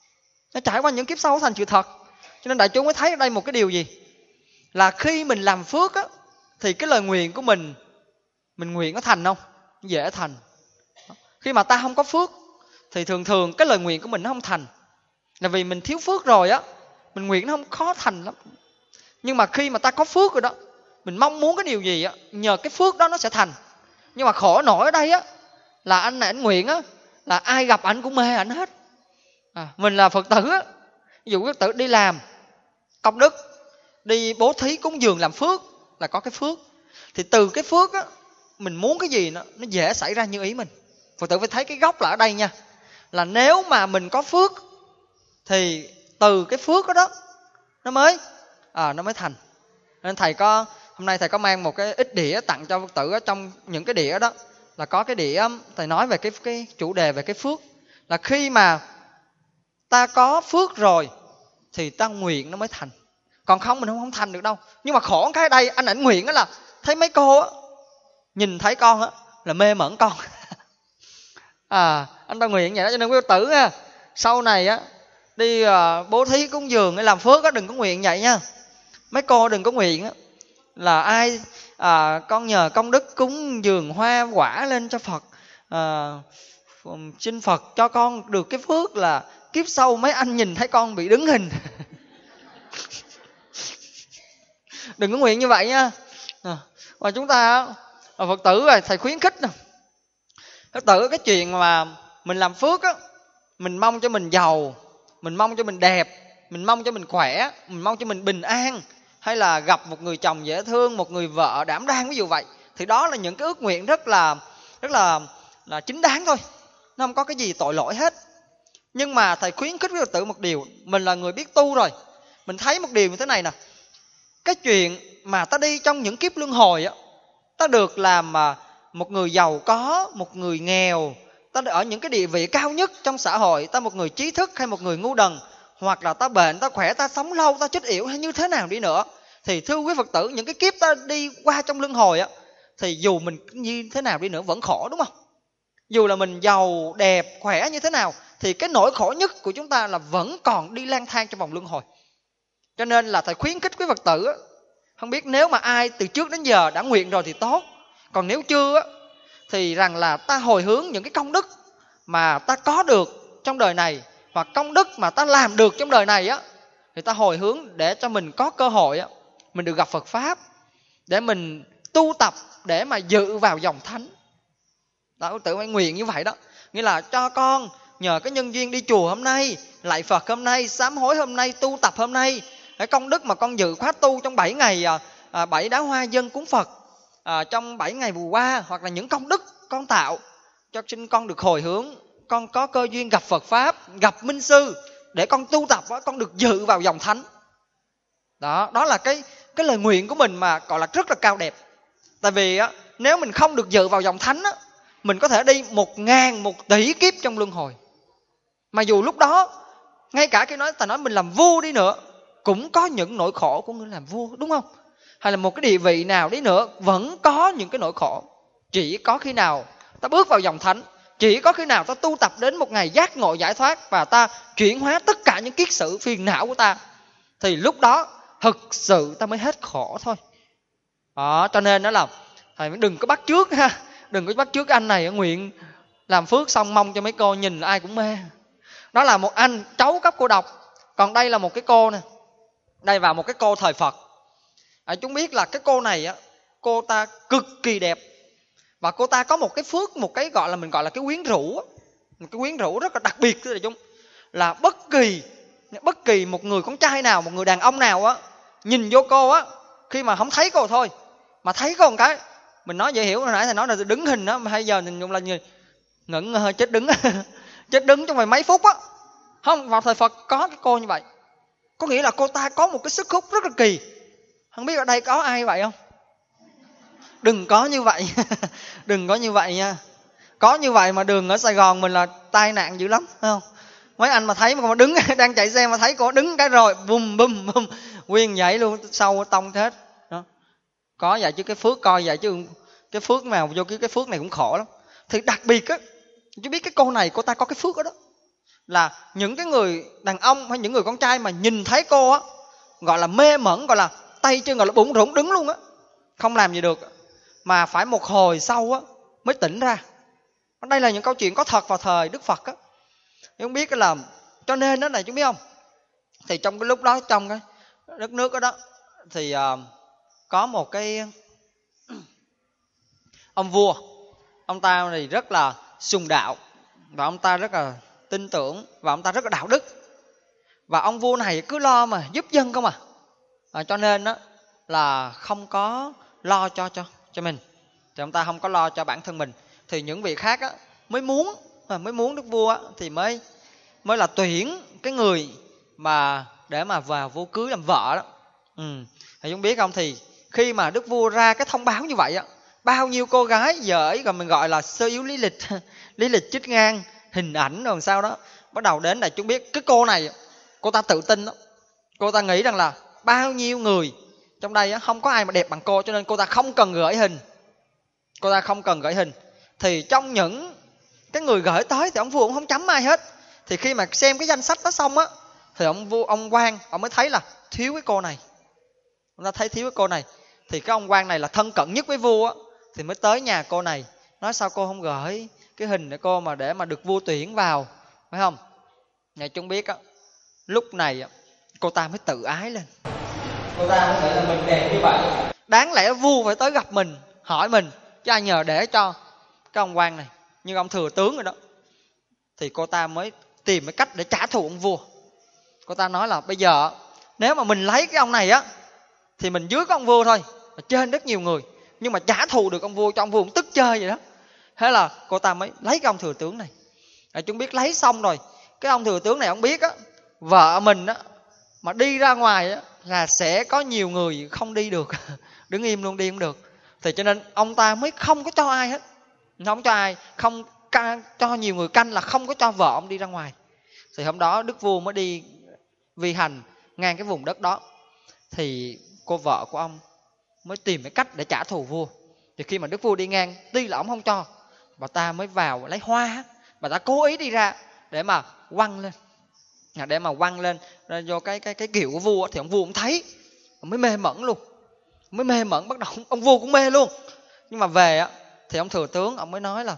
Nó trải qua những kiếp sau thành sự thật. Cho nên đại chúng mới thấy ở đây một cái điều gì? Là khi mình làm phước á, thì cái lời nguyện của mình, mình nguyện có thành không? Dễ thành. Khi mà ta không có phước thì thường thường cái lời nguyện của mình nó không thành. Là vì mình thiếu phước rồi á, mình nguyện nó không khó thành lắm. Nhưng mà khi mà ta có phước rồi đó, mình mong muốn cái điều gì á, nhờ cái phước đó nó sẽ thành. Nhưng mà khổ nổi ở đây á, là anh này anh nguyện á, là ai gặp anh cũng mê ảnh hết. À, mình là Phật tử á, ví dụ Phật tử đi làm công đức, đi bố thí cúng dường làm phước là có cái phước. Thì từ cái phước á, mình muốn cái gì nó, nó dễ xảy ra như ý mình. Phật tử phải thấy cái gốc là ở đây nha. Là nếu mà mình có phước thì từ cái phước đó, đó nó mới à, nó mới thành. Nên thầy có hôm nay thầy có mang một cái ít đĩa tặng cho Phật tử. Ở trong những cái đĩa đó là có cái đĩa thầy nói về cái cái chủ đề về cái phước. Là khi mà ta có phước rồi thì ta nguyện nó mới thành. Còn không mình không, không thành được đâu. Nhưng mà khổ cái đây anh ảnh nguyện đó là thấy mấy cô á, nhìn thấy con á là mê mẩn con. À, anh ta nguyện vậy đó. Cho nên quý Phật tử á, sau này á đi uh, bố thí cúng dường hay làm phước á, đừng có nguyện vậy nha. Mấy cô đừng có nguyện á là ai à, con nhờ công đức cúng dường hoa quả lên cho Phật, à, xin Phật cho con được cái phước là kiếp sau mấy anh nhìn thấy con bị đứng hình. Đừng có nguyện như vậy nha. À, và chúng ta là Phật tử rồi, thầy khuyến khích nè. Phật tử cái chuyện mà mình làm phước á, mình mong cho mình giàu, mình mong cho mình đẹp, mình mong cho mình khỏe, mình mong cho mình bình an, hay là gặp một người chồng dễ thương, một người vợ đảm đang, ví dụ vậy, thì đó là những cái ước nguyện rất là rất là là chính đáng thôi. Nó không có cái gì tội lỗi hết. Nhưng mà thầy khuyến khích với Phật tử một điều, mình là người biết tu rồi, mình thấy một điều như thế này nè. Cái chuyện mà ta đi trong những kiếp luân hồi á, ta được làm một người giàu có, một người nghèo, ta ở những cái địa vị cao nhất trong xã hội, ta một người trí thức hay một người ngu đần, hoặc là ta bệnh, ta khỏe, ta sống lâu, ta chết yểu hay như thế nào đi nữa, thì thưa quý Phật tử, những cái kiếp ta đi qua trong luân hồi á, thì dù mình như thế nào đi nữa vẫn khổ, đúng không? Dù là mình giàu, đẹp, khỏe như thế nào, thì cái nỗi khổ nhất của chúng ta là vẫn còn đi lang thang trong vòng luân hồi. Cho nên là thầy khuyến khích quý Phật tử á, không biết nếu mà ai từ trước đến giờ đã nguyện rồi thì tốt. Còn nếu chưa á, thì rằng là ta hồi hướng những cái công đức mà ta có được trong đời này, hoặc công đức mà ta làm được trong đời này á, thì ta hồi hướng để cho mình có cơ hội á, mình được gặp Phật Pháp, để mình tu tập để mà dự vào dòng thánh. Đó, tự phải nguyện như vậy đó. Nghĩa là cho con nhờ cái nhân duyên đi chùa hôm nay, lạy Phật hôm nay, sám hối hôm nay, tu tập hôm nay, cái công đức mà con dự khóa tu trong bảy ngày à, bảy đá hoa dân cúng Phật à, trong bảy ngày vừa qua, hoặc là những công đức con tạo cho xin con được hồi hướng, con có cơ duyên gặp Phật Pháp, gặp Minh Sư, để con tu tập đó, con được dự vào dòng thánh. Đó, đó là cái, cái lời nguyện của mình mà gọi là rất là cao đẹp. Tại vì á, nếu mình không được dự vào dòng thánh á, mình có thể đi một ngàn, một tỷ kiếp trong luân hồi. Mà dù lúc đó, ngay cả khi nói, ta nói mình làm vua đi nữa, cũng có những nỗi khổ của người làm vua, đúng không? Hay là một cái địa vị nào đi nữa, vẫn có những cái nỗi khổ. Chỉ có khi nào ta bước vào dòng thánh, chỉ có khi nào ta tu tập đến một ngày giác ngộ giải thoát, và ta chuyển hóa tất cả những kiết sử phiền não của ta, thì lúc đó thực sự ta mới hết khổ thôi. Đó, cho nên đó là thầy đừng có bắt chước ha, đừng có bắt chước anh này nguyện làm phước xong mong cho mấy cô nhìn ai cũng mê. Đó là một anh cháu cấp cô độc. Còn đây là một cái cô nè, đây vào một cái cô thời Phật. À, chúng biết là cái cô này á, cô ta cực kỳ đẹp, và cô ta có một cái phước, một cái gọi là mình gọi là cái quyến rũ á, một cái quyến rũ rất là đặc biệt. Thưa đại chúng, là bất kỳ bất kỳ một người con trai nào, một người đàn ông nào á, nhìn vô cô á, khi mà không thấy cô thôi, mà thấy cô một cái, mình nói dễ hiểu, hồi nãy thầy nói là đứng hình đó, mà bây giờ mình dùng là như ngẩn hơi chết đứng. Chết đứng trong vài mấy phút á. Không, vào thời Phật có cái cô như vậy. Có nghĩa là cô ta có một cái sức hút rất là kỳ. Không biết ở đây có ai vậy không? Đừng có như vậy. Đừng có như vậy nha. Có như vậy mà đường ở Sài Gòn mình là tai nạn dữ lắm, phải không? Mấy anh mà thấy mà đứng đang chạy xe mà thấy cô đứng cái rồi bùm bùm bùm nguyên nhảy luôn, sau tông hết. Đó. Có vậy chứ cái phước coi vậy chứ cái phước nào vô cái cái phước này cũng khổ lắm. Thì đặc biệt á, chú biết cái cô này cô ta có cái phước đó, đó là những cái người đàn ông hay những người con trai mà nhìn thấy cô á, gọi là mê mẩn, gọi là tay chân gọi là bủn rủn đứng luôn á, không làm gì được, mà phải một hồi sau á mới tỉnh ra. Đây là những câu chuyện có thật vào thời Đức Phật á. Chúng biết là cho nên đó này, chúng biết không, thì trong cái lúc đó, trong cái đất nước đó, đó thì uh, có một cái ông vua, ông ta thì rất là sùng đạo, và ông ta rất là tin tưởng, và ông ta rất là đạo đức, và ông vua này cứ lo mà giúp dân không à, à cho nên đó là không có lo cho cho cho mình, thì ông ta không có lo cho bản thân mình, thì những vị khác á mới muốn mới muốn đức vua á, thì mới mới là tuyển cái người mà để mà vào vô cưới làm vợ đó. Ừ. Thì chúng biết không, thì khi mà đức vua ra cái thông báo như vậy á, bao nhiêu cô gái giờ ấy, còn mình gọi là sơ yếu lý lịch lý lịch chích ngang hình ảnh rồi sao đó, bắt đầu đến này. Chúng biết cái cô này, cô ta tự tin đó, cô ta nghĩ rằng là bao nhiêu người trong đây á, không có ai mà đẹp bằng cô, cho nên cô ta không cần gửi hình, cô ta không cần gửi hình. Thì trong những cái người gửi tới thì ông vua cũng không chấm ai hết. Thì khi mà xem cái danh sách đó xong á, thì ông vua, ông quan, ông mới thấy là thiếu cái cô này, ông ta thấy thiếu cái cô này. Thì cái ông quan này là thân cận nhất với vua á, thì mới tới nhà cô này, nói sao cô không gửi cái hình để cô mà để mà được vua tuyển vào, phải không? Này chúng biết á, lúc này cô ta mới tự ái lên, cô ta mới nghĩ là mình đẹp như vậy, đáng lẽ vua phải tới gặp mình, hỏi mình, chứ ai nhờ để cho cái ông quan này, nhưng ông thừa tướng rồi đó. Thì cô ta mới tìm cái cách để trả thù ông vua. Cô ta nói là bây giờ nếu mà mình lấy cái ông này á, thì mình dưới cái ông vua thôi, mà trên rất nhiều người, nhưng mà trả thù được ông vua, cho ông vua cũng tức chơi vậy đó. Thế là cô ta mới lấy cái ông thừa tướng này. À, chúng biết lấy xong rồi, cái ông thừa tướng này ông biết á, vợ mình á mà đi ra ngoài á là sẽ có nhiều người không đi được đứng im luôn đi không được. Thì cho nên ông ta mới không có cho ai hết, không cho ai, không cho nhiều người canh, là không có cho vợ ông đi ra ngoài. Thì hôm đó đức vua mới đi vi hành ngang cái vùng đất đó, thì cô vợ của ông mới tìm cái cách để trả thù vua. Thì khi mà đức vua đi ngang, tuy là ông không cho, bà ta mới vào lấy hoa, bà ta cố ý đi ra để mà quăng lên, để mà quăng lên vô cái cái cái kiệu của vua. Thì ông vua cũng thấy, ông mới mê mẩn luôn, ông mới mê mẩn, bắt đầu ông vua cũng mê luôn. Nhưng mà về á, thì ông thừa tướng ông mới nói là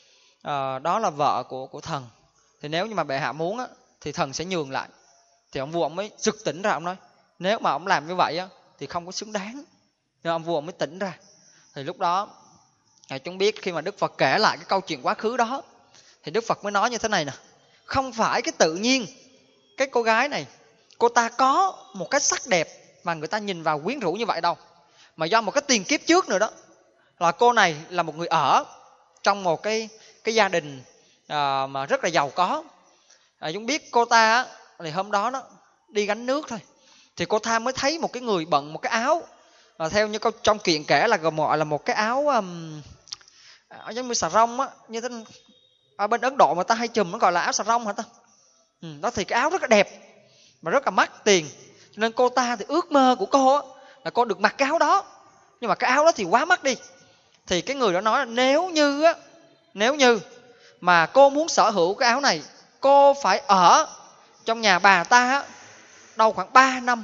à, đó là vợ của của thần, thì nếu như mà bệ hạ muốn á, thì thần sẽ nhường lại. Thì ông vua ông mới sực tỉnh ra, ông nói nếu mà ông làm như vậy á, thì không có xứng đáng. Nên ông vua ông mới tỉnh ra. Thì lúc đó chúng biết khi mà Đức Phật kể lại cái câu chuyện quá khứ đó, thì Đức Phật mới nói như thế này nè: không phải cái tự nhiên cái cô gái này cô ta có một cái sắc đẹp mà người ta nhìn vào quyến rũ như vậy đâu, mà do một cái tiền kiếp trước nữa đó, là cô này là một người ở trong một cái cái gia đình à, mà rất là giàu có. À, chúng biết cô ta á, thì hôm đó đó đi gánh nước thôi, thì cô ta mới thấy một cái người bận một cái áo, và theo như câu trong chuyện kể là gọi là một cái áo um, giống như xà rông á, như thế. Ở bên Ấn Độ mà ta hay chùm nó gọi là áo xà rông hả ta? Ừ, đó thì cái áo rất là đẹp mà rất là mắc tiền, cho nên cô ta thì ước mơ của cô á, là cô được mặc cái áo đó. Nhưng mà cái áo đó thì quá mắc đi. Thì cái người đó nói là nếu như á, nếu như mà cô muốn sở hữu cái áo này, cô phải ở trong nhà bà ta á, đâu khoảng ba năm,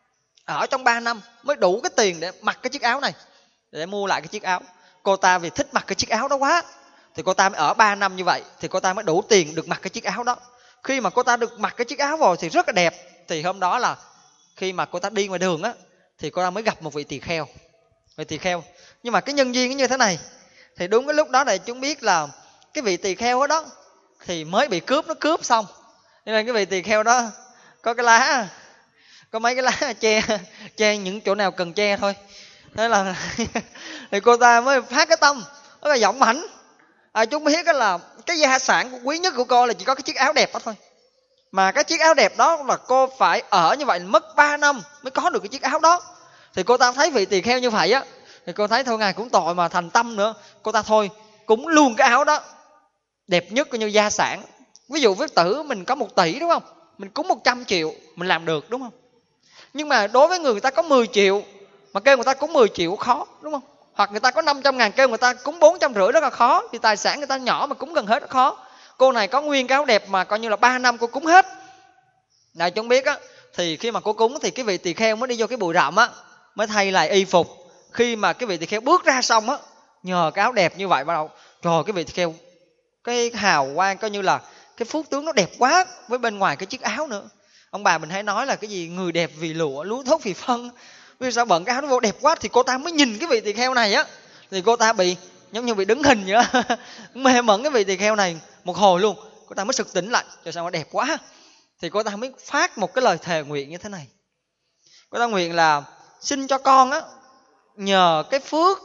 ở trong ba năm mới đủ cái tiền để mặc cái chiếc áo này, để mua lại cái chiếc áo. Cô ta vì thích mặc cái chiếc áo đó quá, thì cô ta mới ở ba năm như vậy, thì cô ta mới đủ tiền được mặc cái chiếc áo đó. Khi mà cô ta được mặc cái chiếc áo rồi thì rất là đẹp. Thì hôm đó là khi mà cô ta đi ngoài đường á, thì cô ta mới gặp một vị tỳ kheo, vị tỳ kheo. Nhưng mà cái nhân duyên như thế này, thì đúng cái lúc đó này chúng biết là cái vị tỳ kheo đó, đó thì mới bị cướp, nó cướp xong, nên cái vị tỳ kheo đó có cái lá, có mấy cái lá che che những chỗ nào cần che thôi. Thế là thì cô ta mới phát cái tâm rất là dũng mãnh. À, chúng biết là cái gia sản quý nhất của cô là chỉ có cái chiếc áo đẹp đó thôi, mà cái chiếc áo đẹp đó là cô phải ở như vậy mất ba năm mới có được cái chiếc áo đó. Thì cô ta thấy vị tỳ kheo như vậy á, thì cô thấy thôi ngài cũng tội mà thành tâm nữa, cô ta thôi cúng luôn cái áo đó đẹp nhất coi như gia sản. Ví dụ với tử mình có một tỷ đúng không, mình cúng một trăm triệu mình làm được đúng không. Nhưng mà đối với người người ta có mười triệu mà kêu người ta cúng mười triệu khó đúng không. Hoặc người ta có năm trăm ngàn kêu người ta cúng bốn trăm rưỡi rất là khó, vì tài sản người ta nhỏ mà cúng gần hết rất khó. Cô này có nguyên cái áo đẹp mà coi như là ba năm cô cúng hết. Này chúng biết á, thì khi mà cô cúng thì cái vị tỳ kheo mới đi vô cái bụi rậm á, mới thay lại y phục. Khi mà cái vị tỳ kheo bước ra xong á, nhờ cái áo đẹp như vậy bắt đầu, trời, cái vị tỳ kheo cái hào quang coi như là cái phước tướng nó đẹp quá, với bên ngoài cái chiếc áo nữa. Ông bà mình hay nói là cái gì người đẹp vì lụa, lúa tốt vì phân. Vì sao bận cái áo nó vô đẹp quá thì cô ta mới nhìn cái vị tỳ kheo này á, thì cô ta bị giống như bị đứng hình vậy đó. Mê mẩn cái vị tỳ kheo này một hồi luôn, cô ta mới sực tỉnh lại, trời sao nó đẹp quá. Thì cô ta mới phát một cái lời thề nguyện như thế này. Cô ta nguyện là xin cho con á, nhờ cái phước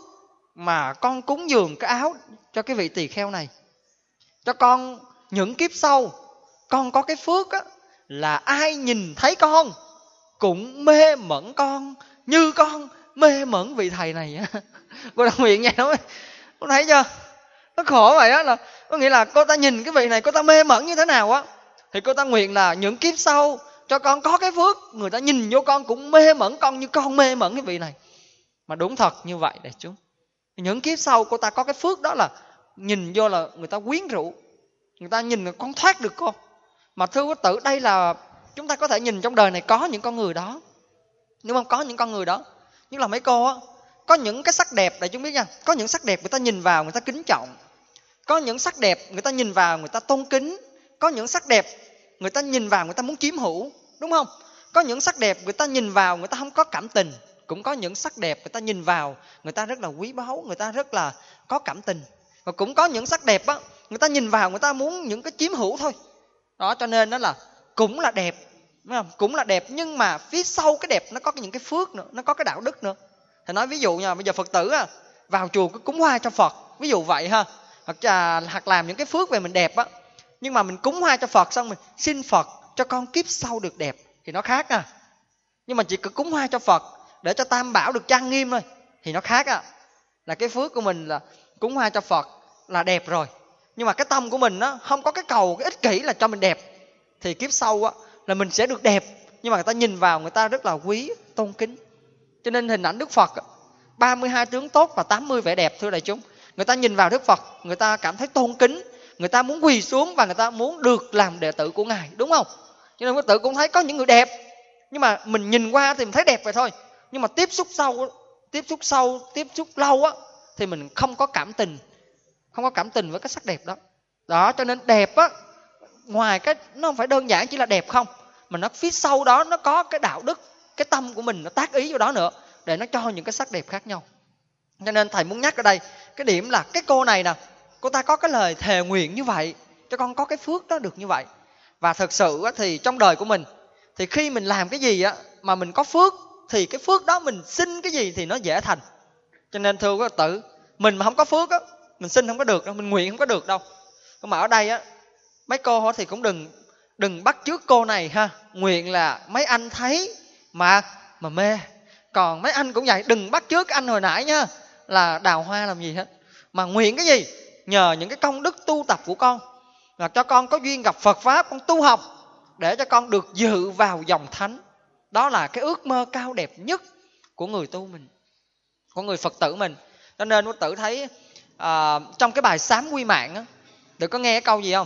mà con cúng dường cái áo cho cái vị tỳ kheo này, cho con những kiếp sau con có cái phước á, là ai nhìn thấy con cũng mê mẩn con như con mê mẩn vị thầy này á. Cô ta nguyện vậy đó. Cô thấy chưa, nó khổ vậy á, là có nghĩa là cô ta nhìn cái vị này cô ta mê mẩn như thế nào á, thì cô ta nguyện là những kiếp sau cho con có cái phước, người ta nhìn vô con cũng mê mẩn con như con mê mẩn cái vị này. Mà đúng thật như vậy đại chúng. Những kiếp sau cô ta có cái phước đó là nhìn vô là người ta quyến rũ, người ta nhìn là con thoát được con. Mà thưa quý tử, đây là chúng ta có thể nhìn trong đời này có những con người đó, đúng không? Có những con người đó, như là mấy cô á, có những cái sắc đẹp, đại chúng biết nha, có những sắc đẹp người ta nhìn vào người ta kính trọng, có những sắc đẹp người ta nhìn vào người ta tôn kính, có những sắc đẹp người ta nhìn vào người ta muốn chiếm hữu, đúng không? Có những sắc đẹp người ta nhìn vào người ta không có cảm tình, cũng có những sắc đẹp người ta nhìn vào người ta rất là quý báu, người ta rất là có cảm tình. Và cũng có những sắc đẹp á, người ta nhìn vào người ta muốn những cái chiếm hữu thôi. Đó, cho nên đó là cũng là đẹp, đúng không? Cũng là đẹp, nhưng mà phía sau cái đẹp nó có những cái phước nữa, nó có cái đạo đức nữa. Thì nói ví dụ nha, bây giờ Phật tử á, vào chùa cứ cúng hoa cho Phật, ví dụ vậy ha, hoặc là hoặc làm những cái phước về mình đẹp á, nhưng mà mình cúng hoa cho Phật xong mình xin Phật cho con kiếp sau được đẹp thì nó khác à. Nhưng mà chỉ cứ cúng hoa cho Phật để cho Tam Bảo được trang nghiêm thôi thì nó khác à. Là cái phước của mình là cúng hoa cho Phật là đẹp rồi, nhưng mà cái tâm của mình á không có cái cầu cái ích kỷ là cho mình đẹp, thì kiếp sau á là mình sẽ được đẹp, nhưng mà người ta nhìn vào người ta rất là quý tôn kính. Cho nên hình ảnh Đức Phật ba mươi hai tướng tốt và tám mươi vẻ đẹp, thưa đại chúng. Người ta nhìn vào Đức Phật, người ta cảm thấy tôn kính, người ta muốn quỳ xuống và người ta muốn được làm đệ tử của Ngài, đúng không? Cho nên quý tử cũng thấy có những người đẹp, nhưng mà mình nhìn qua thì mình thấy đẹp vậy thôi, nhưng mà tiếp xúc sâu, tiếp xúc sâu, tiếp xúc lâu á thì mình không có cảm tình, không có cảm tình với cái sắc đẹp đó. Đó, cho nên đẹp á, ngoài cái nó không phải đơn giản chỉ là đẹp không, mà nó phía sau đó nó có cái đạo đức, cái tâm của mình nó tác ý vào đó nữa, để nó cho những cái sắc đẹp khác nhau. Cho nên thầy muốn nhắc ở đây cái điểm là cái cô này nè, cô ta có cái lời thề nguyện như vậy, cho con có cái phước đó được như vậy. Và thực sự thì trong đời của mình, thì khi mình làm cái gì á mà mình có phước, thì cái phước đó mình xin cái gì thì nó dễ thành. Cho nên thưa quý tử, mình mà không có phước á, mình xin không có được đâu, mình nguyện không có được đâu. Mà ở đây á, mấy cô thì cũng đừng đừng bắt chước cô này ha. Nguyện là mấy anh thấy mà mà mê. Còn mấy anh cũng vậy, đừng bắt chước anh hồi nãy nha, là đào hoa làm gì hết. Mà nguyện cái gì? Nhờ những cái công đức tu tập của con, là cho con có duyên gặp Phật Pháp, con tu học để cho con được dự vào dòng thánh. Đó là cái ước mơ cao đẹp nhất của người tu mình, của người Phật tử mình. Cho nên quý tử thấy à, trong cái bài Sám Quy Mạng á, được có nghe cái câu gì không?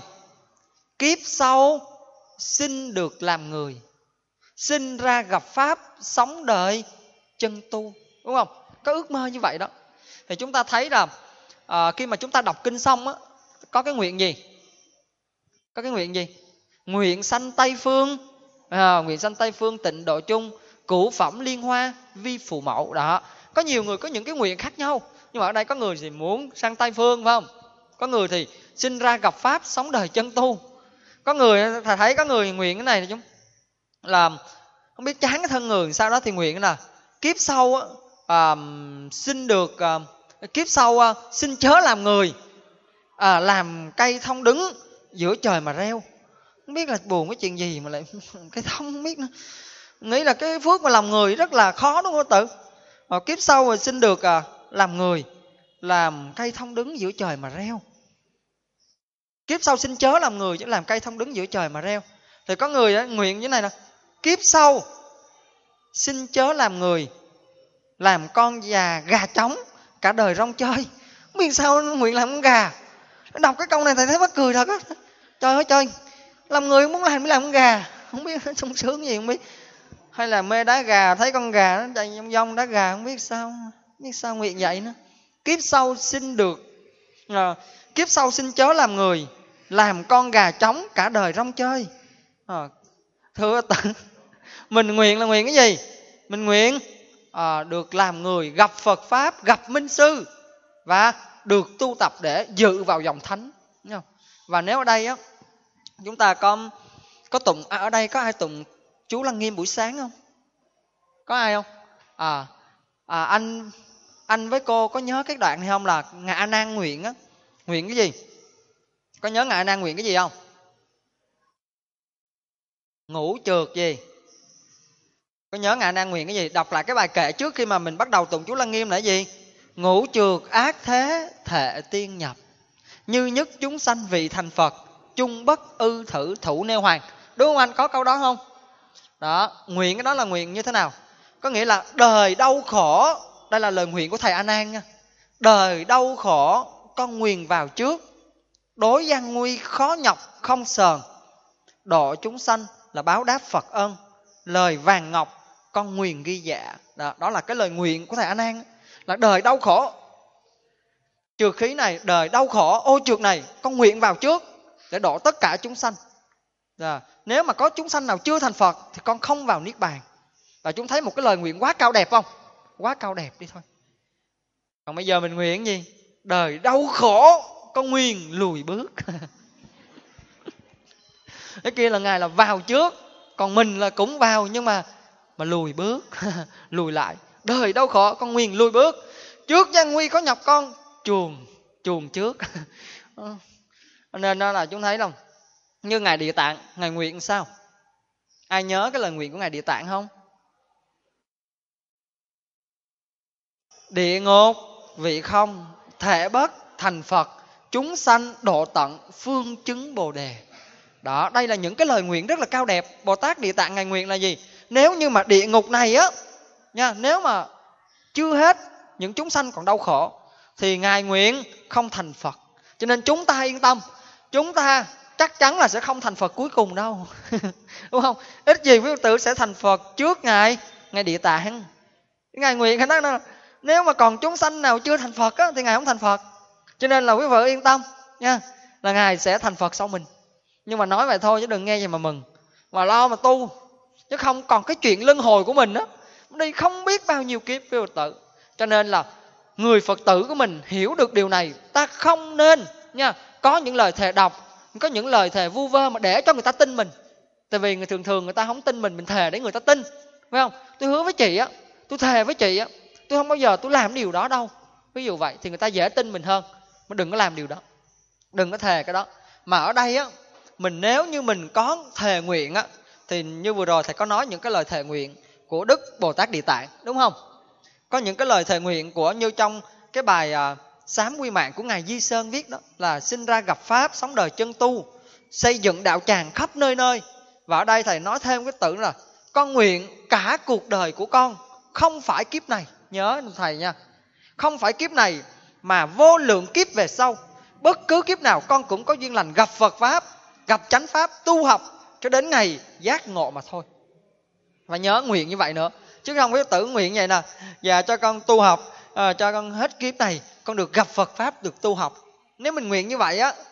Kiếp sau xin được làm người, sinh ra gặp Pháp, sống đời chân tu, đúng không? Có ước mơ như vậy đó. Thì chúng ta thấy là à, khi mà chúng ta đọc kinh xong á, có cái nguyện gì? Có cái nguyện gì? Nguyện sanh Tây Phương, à, nguyện sanh Tây Phương tịnh độ chung, cửu phẩm liên hoa vi phù mẫu. Đó, có nhiều người có những cái nguyện khác nhau, nhưng mà ở đây có người thì muốn sang Tây Phương, phải không? Có người thì sinh ra gặp Pháp, sống đời chân tu. Có người thầy thấy có người nguyện cái này là chúng là không biết chán cái thân người, sau đó thì nguyện là kiếp sau à, xin được à, kiếp sau à, xin chớ làm người, à, làm cây thông đứng giữa trời mà reo. Không biết là buồn cái chuyện gì mà lại cây thông, không biết nữa. Nghĩ là cái phước mà làm người rất là khó, đúng không tự? À, kiếp sau rồi xin được à, làm người, làm cây thông đứng giữa trời mà reo. Kiếp sau xin chớ làm người, chứ làm cây thông đứng giữa trời mà reo. Thì có người đó, nguyện như này nè: kiếp sau xin chớ làm người, làm con già gà trống, cả đời rong chơi. Không biết sao nguyện làm con gà. Đọc cái câu này thầy thấy mắc cười thật á. Trời ơi trời, làm người muốn làm mới làm con gà, không biết sung sướng gì không biết. Hay là mê đá gà, thấy con gà nó chạy vòng vòng đá gà, không biết sao, không biết sao nguyện vậy nữa. Kiếp sau xin được à, kiếp sau xin chớ làm người, làm con gà trống cả đời rong chơi. À, thưa tự, mình nguyện là nguyện cái gì? Mình nguyện à, được làm người, gặp Phật Pháp, gặp Minh Sư, và được tu tập để dự vào dòng thánh. Và nếu ở đây á, chúng ta có có tụng à, ở đây có ai tụng chú Lăng Nghiêm buổi sáng không? Có ai không? À, à anh anh với cô có nhớ cái đoạn này không, là ngài A Nan nguyện á, nguyện cái gì? Có nhớ ngài A Nan nguyện cái gì không? Ngũ trượt gì? Có nhớ ngài A Nan nguyện cái gì? Đọc lại cái bài kệ trước khi mà mình bắt đầu tụng chú Lăng Nghiêm là cái gì? Ngũ trượt ác thế thệ tiên nhập, như nhất chúng sanh vị thành Phật, chung bất ư thử thủ nêu hoàng. Đúng không anh? Có câu đó không? Đó, nguyện cái đó là nguyện như thế nào? Có nghĩa là đời đau khổ, đây là lời nguyện của thầy A Nan nha. Đời đau khổ con nguyền vào trước, đối gian nguy khó nhọc không sờn, độ chúng sanh là báo đáp Phật ân, lời vàng ngọc con nguyền ghi dạ. Đó, đó là cái lời nguyện của thầy A Nan, là đời đau khổ, trượt khí này, đời đau khổ ô trượt này con nguyện vào trước để độ tất cả chúng sanh. Đó. Nếu mà có chúng sanh nào chưa thành Phật thì con không vào niết bàn. Và chúng thấy một cái lời nguyện quá cao đẹp không? Quá cao đẹp đi thôi. Còn bây giờ mình nguyện gì? Đời đau khổ con nguyền lùi bước. Cái kia là ngài là vào trước, còn mình là cũng vào nhưng mà mà lùi bước. Lùi lại. Đời đau khổ con nguyền lùi bước, trước gian nguy có nhọc con chuồn chuồn trước. Nên đó là chúng thấy không? Như ngài Địa Tạng, ngài nguyện sao? Ai nhớ cái lời nguyện của ngài Địa Tạng không? Địa ngục vị không, thể bất thành Phật, chúng sanh độ tận phương chứng Bồ Đề. Đó, đây là những cái lời nguyện rất là cao đẹp. Bồ Tát Địa Tạng ngài nguyện là gì? Nếu như mà địa ngục này á nha, nếu mà chưa hết những chúng sanh còn đau khổ thì ngài nguyện không thành Phật. Cho nên chúng ta yên tâm, chúng ta chắc chắn là sẽ không thành Phật cuối cùng đâu. Đúng không? Ít gì quý Phật tử sẽ thành Phật trước ngài ngài Địa Tạng. Ngài nguyện khả năng là nếu mà còn chúng sanh nào chưa thành Phật á, thì ngài không thành Phật. Cho nên là quý vị yên tâm nha, là ngài sẽ thành Phật sau mình. Nhưng mà nói vậy thôi chứ đừng nghe gì mà mừng, mà lo mà tu. Chứ không còn cái chuyện luân hồi của mình á, đi không biết bao nhiêu kiếp quý Phật tử. Cho nên là người Phật tử của mình hiểu được điều này, ta không nên nha có những lời thề độc, có những lời thề vu vơ mà để cho người ta tin mình. Tại vì người thường thường người ta không tin mình, mình thề để người ta tin, phải không? Tôi hứa với chị á, tôi thề với chị á, tôi không bao giờ tôi làm điều đó đâu. Ví dụ vậy thì người ta dễ tin mình hơn. Mà đừng có làm điều đó, đừng có thề cái đó. Mà ở đây á, mình nếu như mình có thề nguyện á, thì như vừa rồi thầy có nói những cái lời thề nguyện của Đức Bồ Tát Địa Tạng, đúng không? Có những cái lời thề nguyện của như trong cái bài à, Sám Quy Mạng của ngài Di Sơn viết đó, là sinh ra gặp pháp, sống đời chân tu, xây dựng đạo tràng khắp nơi nơi. Và ở đây thầy nói thêm cái tự là con nguyện cả cuộc đời của con, không phải kiếp này, nhớ thầy nha, không phải kiếp này mà vô lượng kiếp về sau, bất cứ kiếp nào con cũng có duyên lành gặp Phật Pháp, gặp chánh Pháp, tu học cho đến ngày giác ngộ mà thôi. Và nhớ nguyện như vậy nữa, chứ không có tự nguyện vậy nè, và cho con tu học, à, cho con hết kiếp này con được gặp Phật Pháp, được tu học. Nếu mình nguyện như vậy á,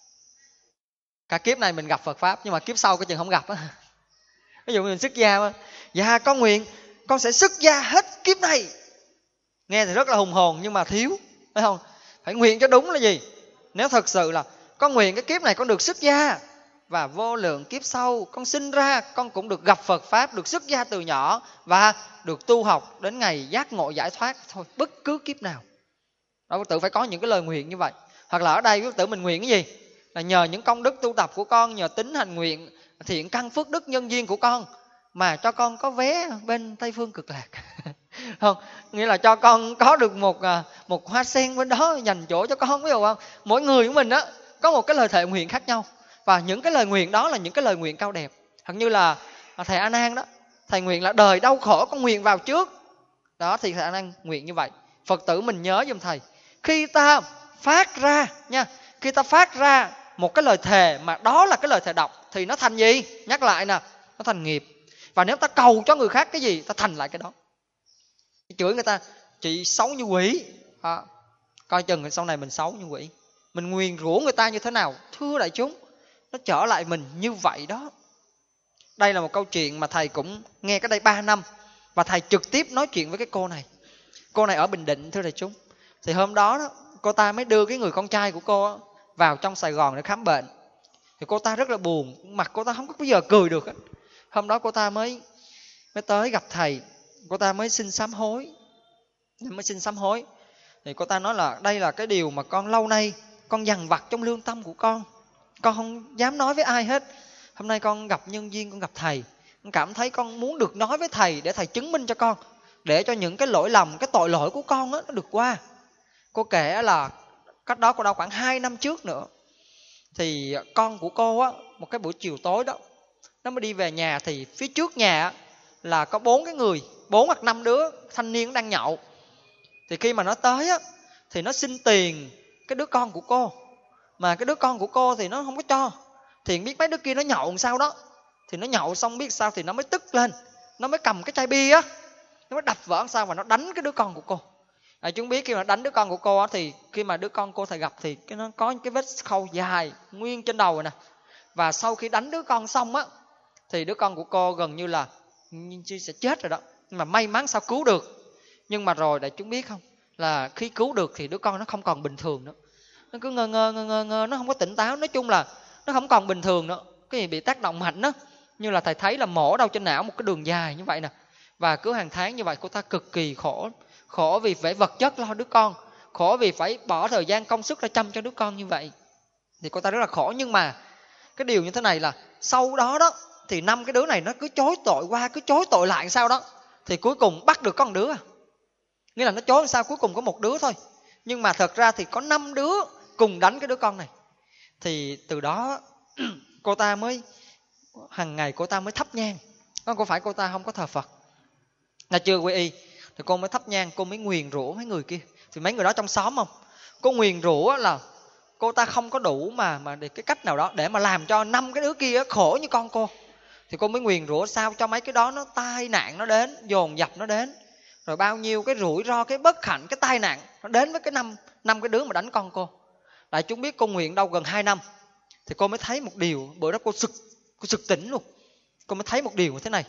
cả kiếp này mình gặp Phật Pháp, nhưng mà kiếp sau cái chừng không gặp á. Ví dụ mình xuất gia mà, dạ con nguyện con sẽ xuất gia hết kiếp này. Nghe thì rất là hùng hồn nhưng mà thiếu, phải không? Phải nguyện cho đúng là gì? Nếu thật sự là con nguyện cái kiếp này con được xuất gia, và vô lượng kiếp sau con sinh ra con cũng được gặp Phật Pháp, được xuất gia từ nhỏ và được tu học đến ngày giác ngộ giải thoát thôi, bất cứ kiếp nào. Đó, Phật tử phải có những cái lời nguyện như vậy. Hoặc là ở đây Phật tử mình nguyện cái gì? Là nhờ những công đức tu tập của con, nhờ tính hành nguyện, thiện căn phước đức nhân duyên của con mà cho con có vé bên Tây Phương Cực Lạc. Không, nghĩa là cho con có được một một hoa sen bên đó dành chỗ cho con, biết không? Mỗi người của mình á có một cái lời thệ nguyện khác nhau, và những cái lời nguyện đó là những cái lời nguyện cao đẹp. Hoặc như là thầy A Nan đó, thầy nguyện là đời đau khổ con nguyện vào trước. Đó thì thầy A Nan nguyện như vậy. Phật tử mình nhớ giùm thầy, khi ta phát ra nha, khi ta phát ra một cái lời thề mà đó là cái lời thề độc thì nó thành gì? Nhắc lại nè, nó thành nghiệp. Và nếu ta cầu cho người khác cái gì, ta thành lại cái đó. Chửi người ta chị xấu như quỷ, à, coi chừng sau này mình xấu như quỷ. Mình nguyền rủa người ta như thế nào, thưa đại chúng, nó trở lại mình như vậy đó. Đây là một câu chuyện mà thầy cũng nghe cách đây ba năm. Và thầy trực tiếp nói chuyện với cái cô này. Cô này ở Bình Định, thưa đại chúng. Thì hôm đó, đó cô ta mới đưa cái người con trai của cô đó, vào trong Sài Gòn để khám bệnh. Thì cô ta rất là buồn, mặt cô ta không có bao giờ cười được. Hôm đó cô ta mới mới tới gặp thầy. Cô ta mới xin sám hối. Mới xin sám hối. Thì cô ta nói là đây là cái điều mà con lâu nay con dằn vặt trong lương tâm của con. Con không dám nói với ai hết. Hôm nay con gặp nhân viên, con gặp thầy, con cảm thấy con muốn được nói với thầy để thầy chứng minh cho con, để cho những cái lỗi lầm, cái tội lỗi của con đó, nó được qua. Cô kể là cách đó cô đâu khoảng hai năm trước nữa, thì con của cô á, một cái buổi chiều tối đó, nó mới đi về nhà. Thì phía trước nhà là có bốn cái người, bốn hoặc năm đứa thanh niên đang nhậu. Thì khi mà nó tới á, thì nó xin tiền cái đứa con của cô, mà cái đứa con của cô thì nó không có cho. Thì biết mấy đứa kia nó nhậu làm sao đó, thì nó nhậu xong biết sao thì nó mới tức lên, nó mới cầm cái chai bia á, nó mới đập vỡ làm sao và nó đánh cái đứa con của cô. À, chúng biết khi mà đánh đứa con của cô á, thì khi mà đứa con cô thầy gặp thì cái nó có cái vết khâu dài nguyên trên đầu rồi nè. Và sau khi đánh đứa con xong á, thì đứa con của cô gần như là như sẽ chết rồi đó. Nhưng mà may mắn sao cứu được. Nhưng mà rồi đại chúng biết không, là khi cứu được thì đứa con nó không còn bình thường nữa. Nó cứ ngơ ngơ ngơ ngơ ngơ, nó không có tỉnh táo. Nói chung là nó không còn bình thường nữa. Cái gì bị tác động mạnh đó, như là thầy thấy là mổ đâu trên não một cái đường dài như vậy nè. Và cứ hàng tháng như vậy cô ta cực kỳ khổ. Khổ vì phải vật chất lo đứa con, khổ vì phải bỏ thời gian công sức ra chăm cho đứa con như vậy. Thì cô ta rất là khổ. Nhưng mà cái điều như thế này là sau đó đó, thì năm cái đứa này nó cứ chối tội qua, cứ chối tội lại sao đó. Thì cuối cùng bắt được con đứa. Nghĩa là nó chối làm sao cuối cùng có một đứa thôi. Nhưng mà thật ra thì có năm đứa cùng đánh cái đứa con này. Thì từ đó cô ta mới, hàng ngày cô ta mới thắp nhang. Có phải cô ta không có thờ Phật, là chưa quy y, thì cô mới thắp nhang, cô mới nguyền rủa mấy người kia. Thì mấy người đó trong xóm không, cô nguyền rủa là cô ta không có đủ mà mà để cái cách nào đó để mà làm cho năm cái đứa kia khổ như con cô. Thì cô mới nguyền rủa sao cho mấy cái đó nó tai nạn nó đến, dồn dập nó đến, rồi bao nhiêu cái rủi ro, cái bất hạnh, cái tai nạn nó đến với cái năm năm cái đứa mà đánh con cô. Lại chúng biết cô nguyện đâu gần hai năm, thì cô mới thấy một điều. Bữa đó cô sực cô sực tỉnh luôn. Cô mới thấy một điều như thế này,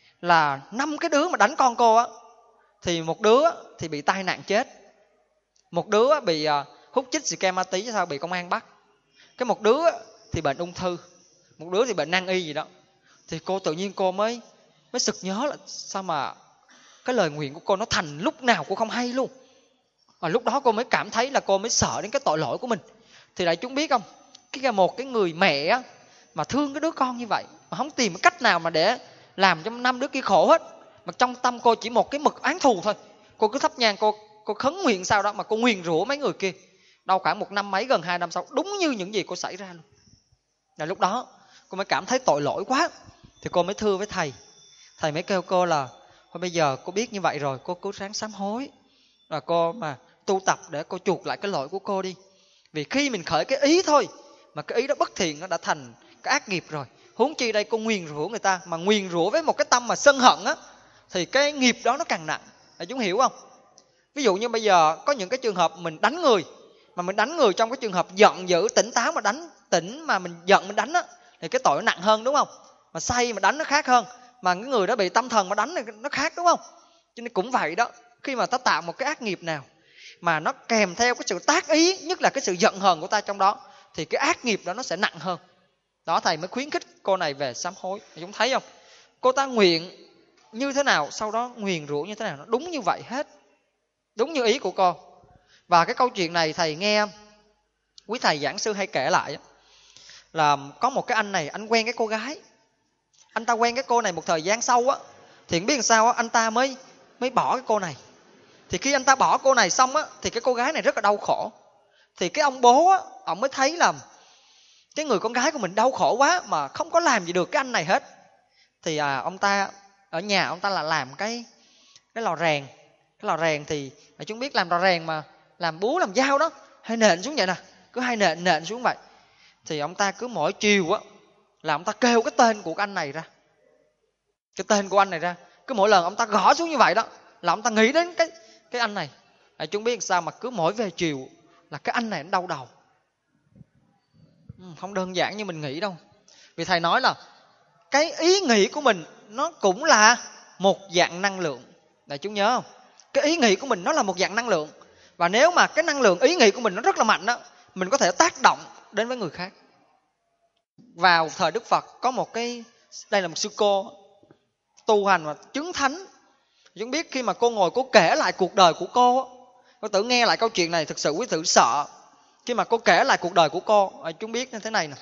là năm cái đứa mà đánh con cô á, thì một đứa thì bị tai nạn chết, một đứa bị uh, hút chích xì ke ma tí sao bị công an bắt, cái một đứa thì bệnh ung thư, một đứa thì bệnh nan y gì đó. Thì cô tự nhiên cô mới mới sực nhớ là sao mà cái lời nguyện của cô nó thành lúc nào cô không hay luôn. Và lúc đó cô mới cảm thấy là cô mới sợ đến cái tội lỗi của mình. Thì đại chúng biết không, cái một cái người mẹ á, mà thương cái đứa con như vậy, mà không tìm cách nào mà để làm cho năm đứa kia khổ hết, mà trong tâm cô chỉ một cái mực oán thù thôi. Cô cứ thắp nhang, cô cô khấn nguyện sao đó mà cô nguyền rủa mấy người kia. Đâu khoảng một năm mấy, gần hai năm sau, đúng như những gì cô xảy ra luôn. Là lúc đó cô mới cảm thấy tội lỗi quá. Thì cô mới thưa với thầy. Thầy mới kêu cô là thôi bây giờ cô biết như vậy rồi, cô cố ráng sám hối, và cô mà tu tập để cô chuộc lại cái lỗi của cô đi. Vì khi mình khởi cái ý thôi, mà cái ý đó bất thiện, nó đã thành cái ác nghiệp rồi. Huống chi đây cô nguyền rủa người ta, mà nguyền rủa với một cái tâm mà sân hận á, thì cái nghiệp đó nó càng nặng. Là chúng hiểu không? Ví dụ như bây giờ có những cái trường hợp mình đánh người, mà mình đánh người trong cái trường hợp giận dữ, tỉnh táo mà đánh, tỉnh mà mình giận mình đánh á, thì cái tội nó nặng hơn, đúng không? Mà say mà đánh nó khác hơn, mà cái người đó bị tâm thần mà đánh thì nó khác, đúng không? Cho nên cũng vậy đó, khi mà ta tạo một cái ác nghiệp nào mà nó kèm theo cái sự tác ý, nhất là cái sự giận hờn của ta trong đó, thì cái ác nghiệp đó nó sẽ nặng hơn. Đó, thầy mới khuyến khích cô này về sám hối. Chúng thấy không? Cô ta nguyện như thế nào, sau đó nguyền rủa như thế nào, nó đúng như vậy hết, đúng như ý của cô. Và cái câu chuyện này thầy nghe quý thầy giảng sư hay kể lại, là có một cái anh này, anh quen cái cô gái. Anh ta quen cái cô này một thời gian sau á, thì không biết làm sao á, anh ta mới mới bỏ cái cô này. Thì khi anh ta bỏ cô này xong á, thì cái cô gái này rất là đau khổ. Thì cái ông bố á, ông mới thấy là cái người con gái của mình đau khổ quá mà không có làm gì được cái anh này hết. Thì à, ông ta ở nhà ông ta là làm cái cái lò rèn. Cái lò rèn thì chúng biết làm lò rèn mà làm búa làm dao đó, hay nện xuống vậy nè, cứ hay nện nện xuống vậy. thì ông ta cứ mỗi chiều á là ông ta kêu cái tên của cái anh này ra. Cái tên của anh này ra. Cứ mỗi lần ông ta gõ xuống như vậy đó là ông ta nghĩ đến cái cái anh này. À, chúng biết sao mà cứ mỗi về chiều là cái anh này nó đau đầu. Không đơn giản như mình nghĩ đâu. Vì thầy nói là cái ý nghĩ của mình nó cũng là một dạng năng lượng. Đại chúng nhớ không? Cái ý nghĩ của mình nó là một dạng năng lượng. Và nếu mà cái năng lượng ý nghĩ của mình nó rất là mạnh đó, mình có thể tác động đến với người khác. Vào thời Đức Phật có một cái, đây là một sư cô tu hành và chứng thánh. Chúng biết khi mà cô ngồi cô kể lại cuộc đời của cô, cô tự nghe lại câu chuyện này thực sự quý tử sợ. Khi mà cô kể lại cuộc đời của cô, chúng biết như thế này nè.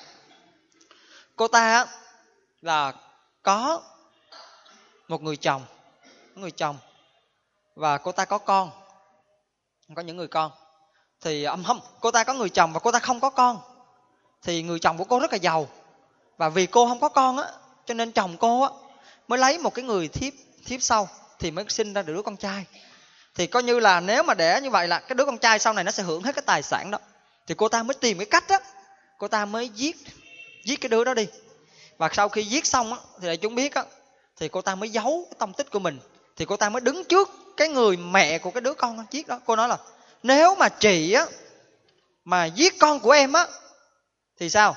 Cô ta là có một người chồng, người chồng và cô ta có con, có những người con. Thì không, cô ta có người chồng và cô ta không có con. Thì người chồng của cô rất là giàu. Và vì cô không có con á, cho nên chồng cô á mới lấy một cái người thiếp thiếp sau thì mới sinh ra được đứa con trai. Thì coi như là nếu mà để như vậy là cái đứa con trai sau này nó sẽ hưởng hết cái tài sản đó. Thì cô ta mới tìm cái cách á, cô ta mới giết giết cái đứa đó đi. Và sau khi giết xong á, thì đại chúng biết á, thì cô ta mới giấu cái tông tích của mình. Thì cô ta mới đứng trước cái người mẹ của cái đứa con giết đó. Cô nói là nếu mà chị á mà giết con của em á thì sao?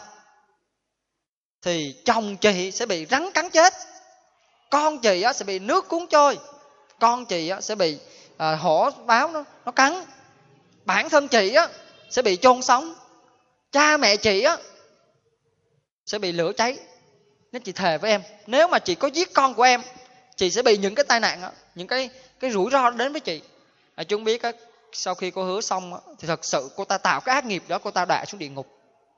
Thì chồng chị sẽ bị rắn cắn chết, con chị á sẽ bị nước cuốn trôi, con chị á sẽ bị à, hổ báo nó, nó cắn, bản thân chị á sẽ bị chôn sống, cha mẹ chị á sẽ bị lửa cháy. Nếu chị thề với em, nếu mà chị có giết con của em, chị sẽ bị những cái tai nạn á, những cái cái rủi ro đến với chị. À, chúng biết á, sau khi cô hứa xong á, thì thật sự cô ta tạo cái ác nghiệp đó, cô ta đọa xuống địa ngục.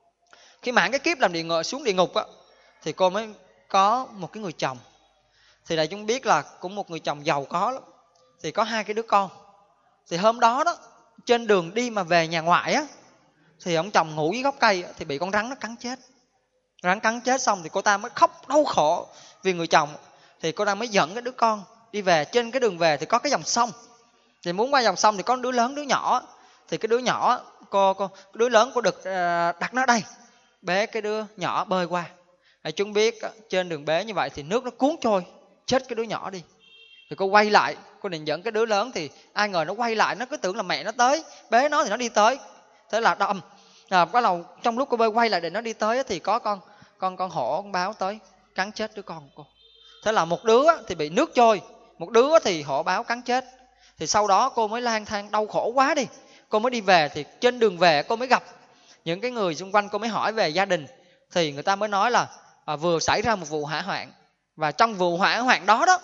Khi mãn cái kiếp làm địa ngục xuống địa ngục á, thì cô mới có một cái người chồng. Thì đại chúng biết là cũng một người chồng giàu có lắm. Thì có hai cái đứa con. Thì hôm đó đó, trên đường đi mà về nhà ngoại á, thì ông chồng ngủ dưới gốc cây á, thì bị con rắn nó cắn chết. Rắn cắn chết xong thì cô ta mới khóc đau khổ vì người chồng. Thì cô ta mới dẫn cái đứa con đi về. Trên cái đường về thì có cái dòng sông. Thì muốn qua dòng sông thì có đứa lớn đứa nhỏ. Thì cái đứa nhỏ, cô, cô cái đứa lớn cô được đặt nó ở đây, bế cái đứa nhỏ bơi qua. Hãy chúng biết trên đường bế như vậy thì nước nó cuốn trôi, chết cái đứa nhỏ đi. Thì cô quay lại, cô định dẫn cái đứa lớn thì ai ngờ nó quay lại, nó cứ tưởng là mẹ nó tới, bế nó thì nó đi tới. Thế là đâm. À, bắt đầu trong lúc cô bơi quay lại để nó đi tới thì có con con con hổ, con báo tới cắn chết đứa con của cô. Thế là một đứa thì bị nước trôi, một đứa thì hổ báo cắn chết. Thì sau đó cô mới lang thang đau khổ quá đi, cô mới đi về. Thì trên đường về cô mới gặp những cái người xung quanh, cô mới hỏi về gia đình. Thì người ta mới nói là à, vừa xảy ra một vụ hỏa hoạn. Và trong vụ hỏa hoạn đó đó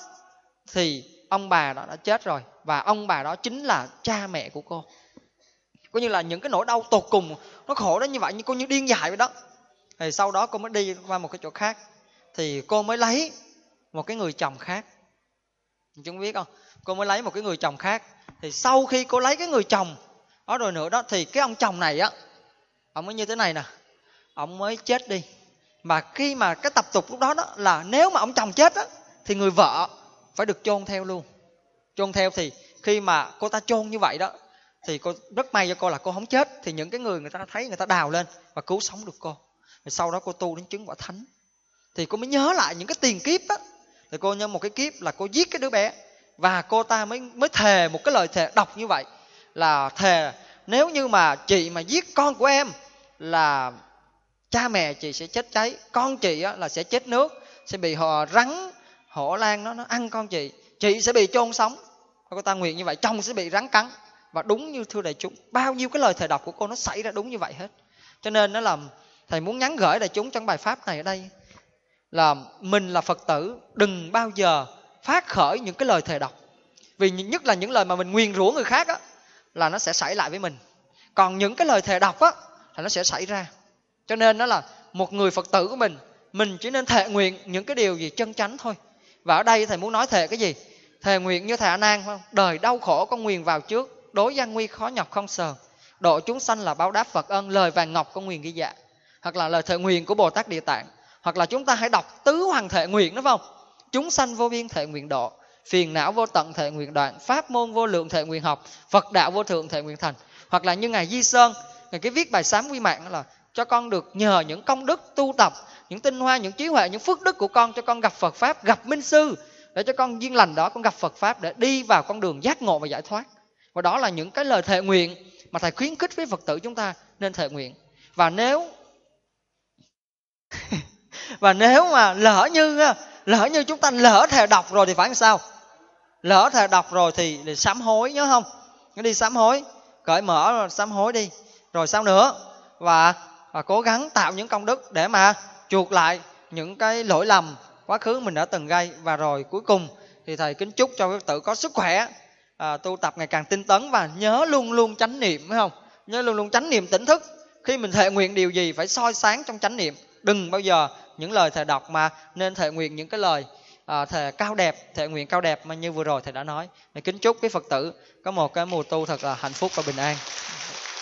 thì ông bà đó đã chết rồi. Và ông bà đó chính là cha mẹ của cô. Coi như là những cái nỗi đau tột cùng, nó khổ đến như vậy, như cô như điên dại vậy đó. Thì sau đó cô mới đi qua một cái chỗ khác. Thì cô mới lấy một cái người chồng khác. Chúng biết không? Cô mới lấy một cái người chồng khác. Thì sau khi cô lấy cái người chồng đó rồi nữa đó, thì cái ông chồng này á, ông mới như thế này nè, ông mới chết đi. Mà khi mà cái tập tục lúc đó đó là nếu mà ông chồng chết á, thì người vợ phải được chôn theo luôn. Chôn theo thì khi mà cô ta chôn như vậy đó, thì cô rất may cho cô là cô không chết. Thì những cái người người ta thấy, người ta đào lên và cứu sống được cô. Rồi sau đó cô tu đến chứng quả thánh. Thì cô mới nhớ lại những cái tiền kiếp á. Thì cô nhớ một cái kiếp là cô giết cái đứa bé. Và cô ta mới mới thề một cái lời thề độc như vậy, là thề nếu như mà chị mà giết con của em là cha mẹ chị sẽ chết cháy, con chị á, là sẽ chết nước, sẽ bị hò rắn hổ lang nó nó ăn con chị, chị sẽ bị chôn sống. Cô ta nguyện như vậy, chồng sẽ bị rắn cắn. Và đúng như thưa đại chúng, bao nhiêu cái lời thề độc của cô nó xảy ra đúng như vậy hết. Cho nên nó làm thầy muốn nhắn gửi đại chúng trong bài pháp này ở đây là mình là Phật tử đừng bao giờ phát khởi những cái lời thề độc. Vì nhất là những lời mà mình nguyền rủa người khác á, là nó sẽ xảy lại với mình. Còn những cái lời thề độc á là nó sẽ xảy ra. Cho nên nó là một người Phật tử của mình, mình chỉ nên thệ nguyện những cái điều gì chân chánh thôi. Và ở đây thầy muốn nói thề cái gì? Thề nguyện như thầy A Nan, không? Đời đau khổ con nguyền vào trước, đối gian nguy khó nhọc không sờn, độ chúng sanh là báo đáp Phật ân, lời vàng ngọc con nguyền ghi dạ. Hoặc là lời thệ nguyện của Bồ Tát Địa Tạng. Hoặc là chúng ta hãy đọc tứ hoàng thệ nguyện, đúng không? Chúng sanh vô biên thệ nguyện độ, phiền não vô tận thệ nguyện đoạn, pháp môn vô lượng thệ nguyện học, Phật đạo vô thượng thệ nguyện thành. Hoặc là như ngài Di Sơn, ngài cái viết bài sám quy mạng là cho con được nhờ những công đức tu tập, những tinh hoa, những trí huệ, những phước đức của con, cho con gặp Phật Pháp, gặp Minh Sư, để cho con duyên lành đó con gặp Phật Pháp để đi vào con đường giác ngộ và giải thoát. Và đó là những cái lời thệ nguyện mà thầy khuyến khích với Phật tử chúng ta nên thệ nguyện. Và nếu và nếu mà lỡ như lỡ như chúng ta lỡ thề đọc rồi thì phải làm sao? Lỡ thề đọc rồi thì, thì sám hối, nhớ không? Nó đi sám hối, cởi mở rồi sám hối đi. Rồi sao nữa? Và, và cố gắng tạo những công đức để mà chuộc lại những cái lỗi lầm quá khứ mình đã từng gây. Và rồi cuối cùng thì thầy kính chúc cho Phật tử có sức khỏe, à, tu tập ngày càng tinh tấn, và nhớ luôn luôn chánh niệm, phải không? Nhớ luôn luôn chánh niệm tỉnh thức. Khi mình thệ nguyện điều gì phải soi sáng trong chánh niệm. Đừng bao giờ những lời thầy đọc mà nên thệ nguyện những cái lời à, thề cao đẹp, thệ nguyện cao đẹp mà như vừa rồi thầy đã nói. Để kính chúc quý Phật tử có một cái mùa tu thật là hạnh phúc và bình an.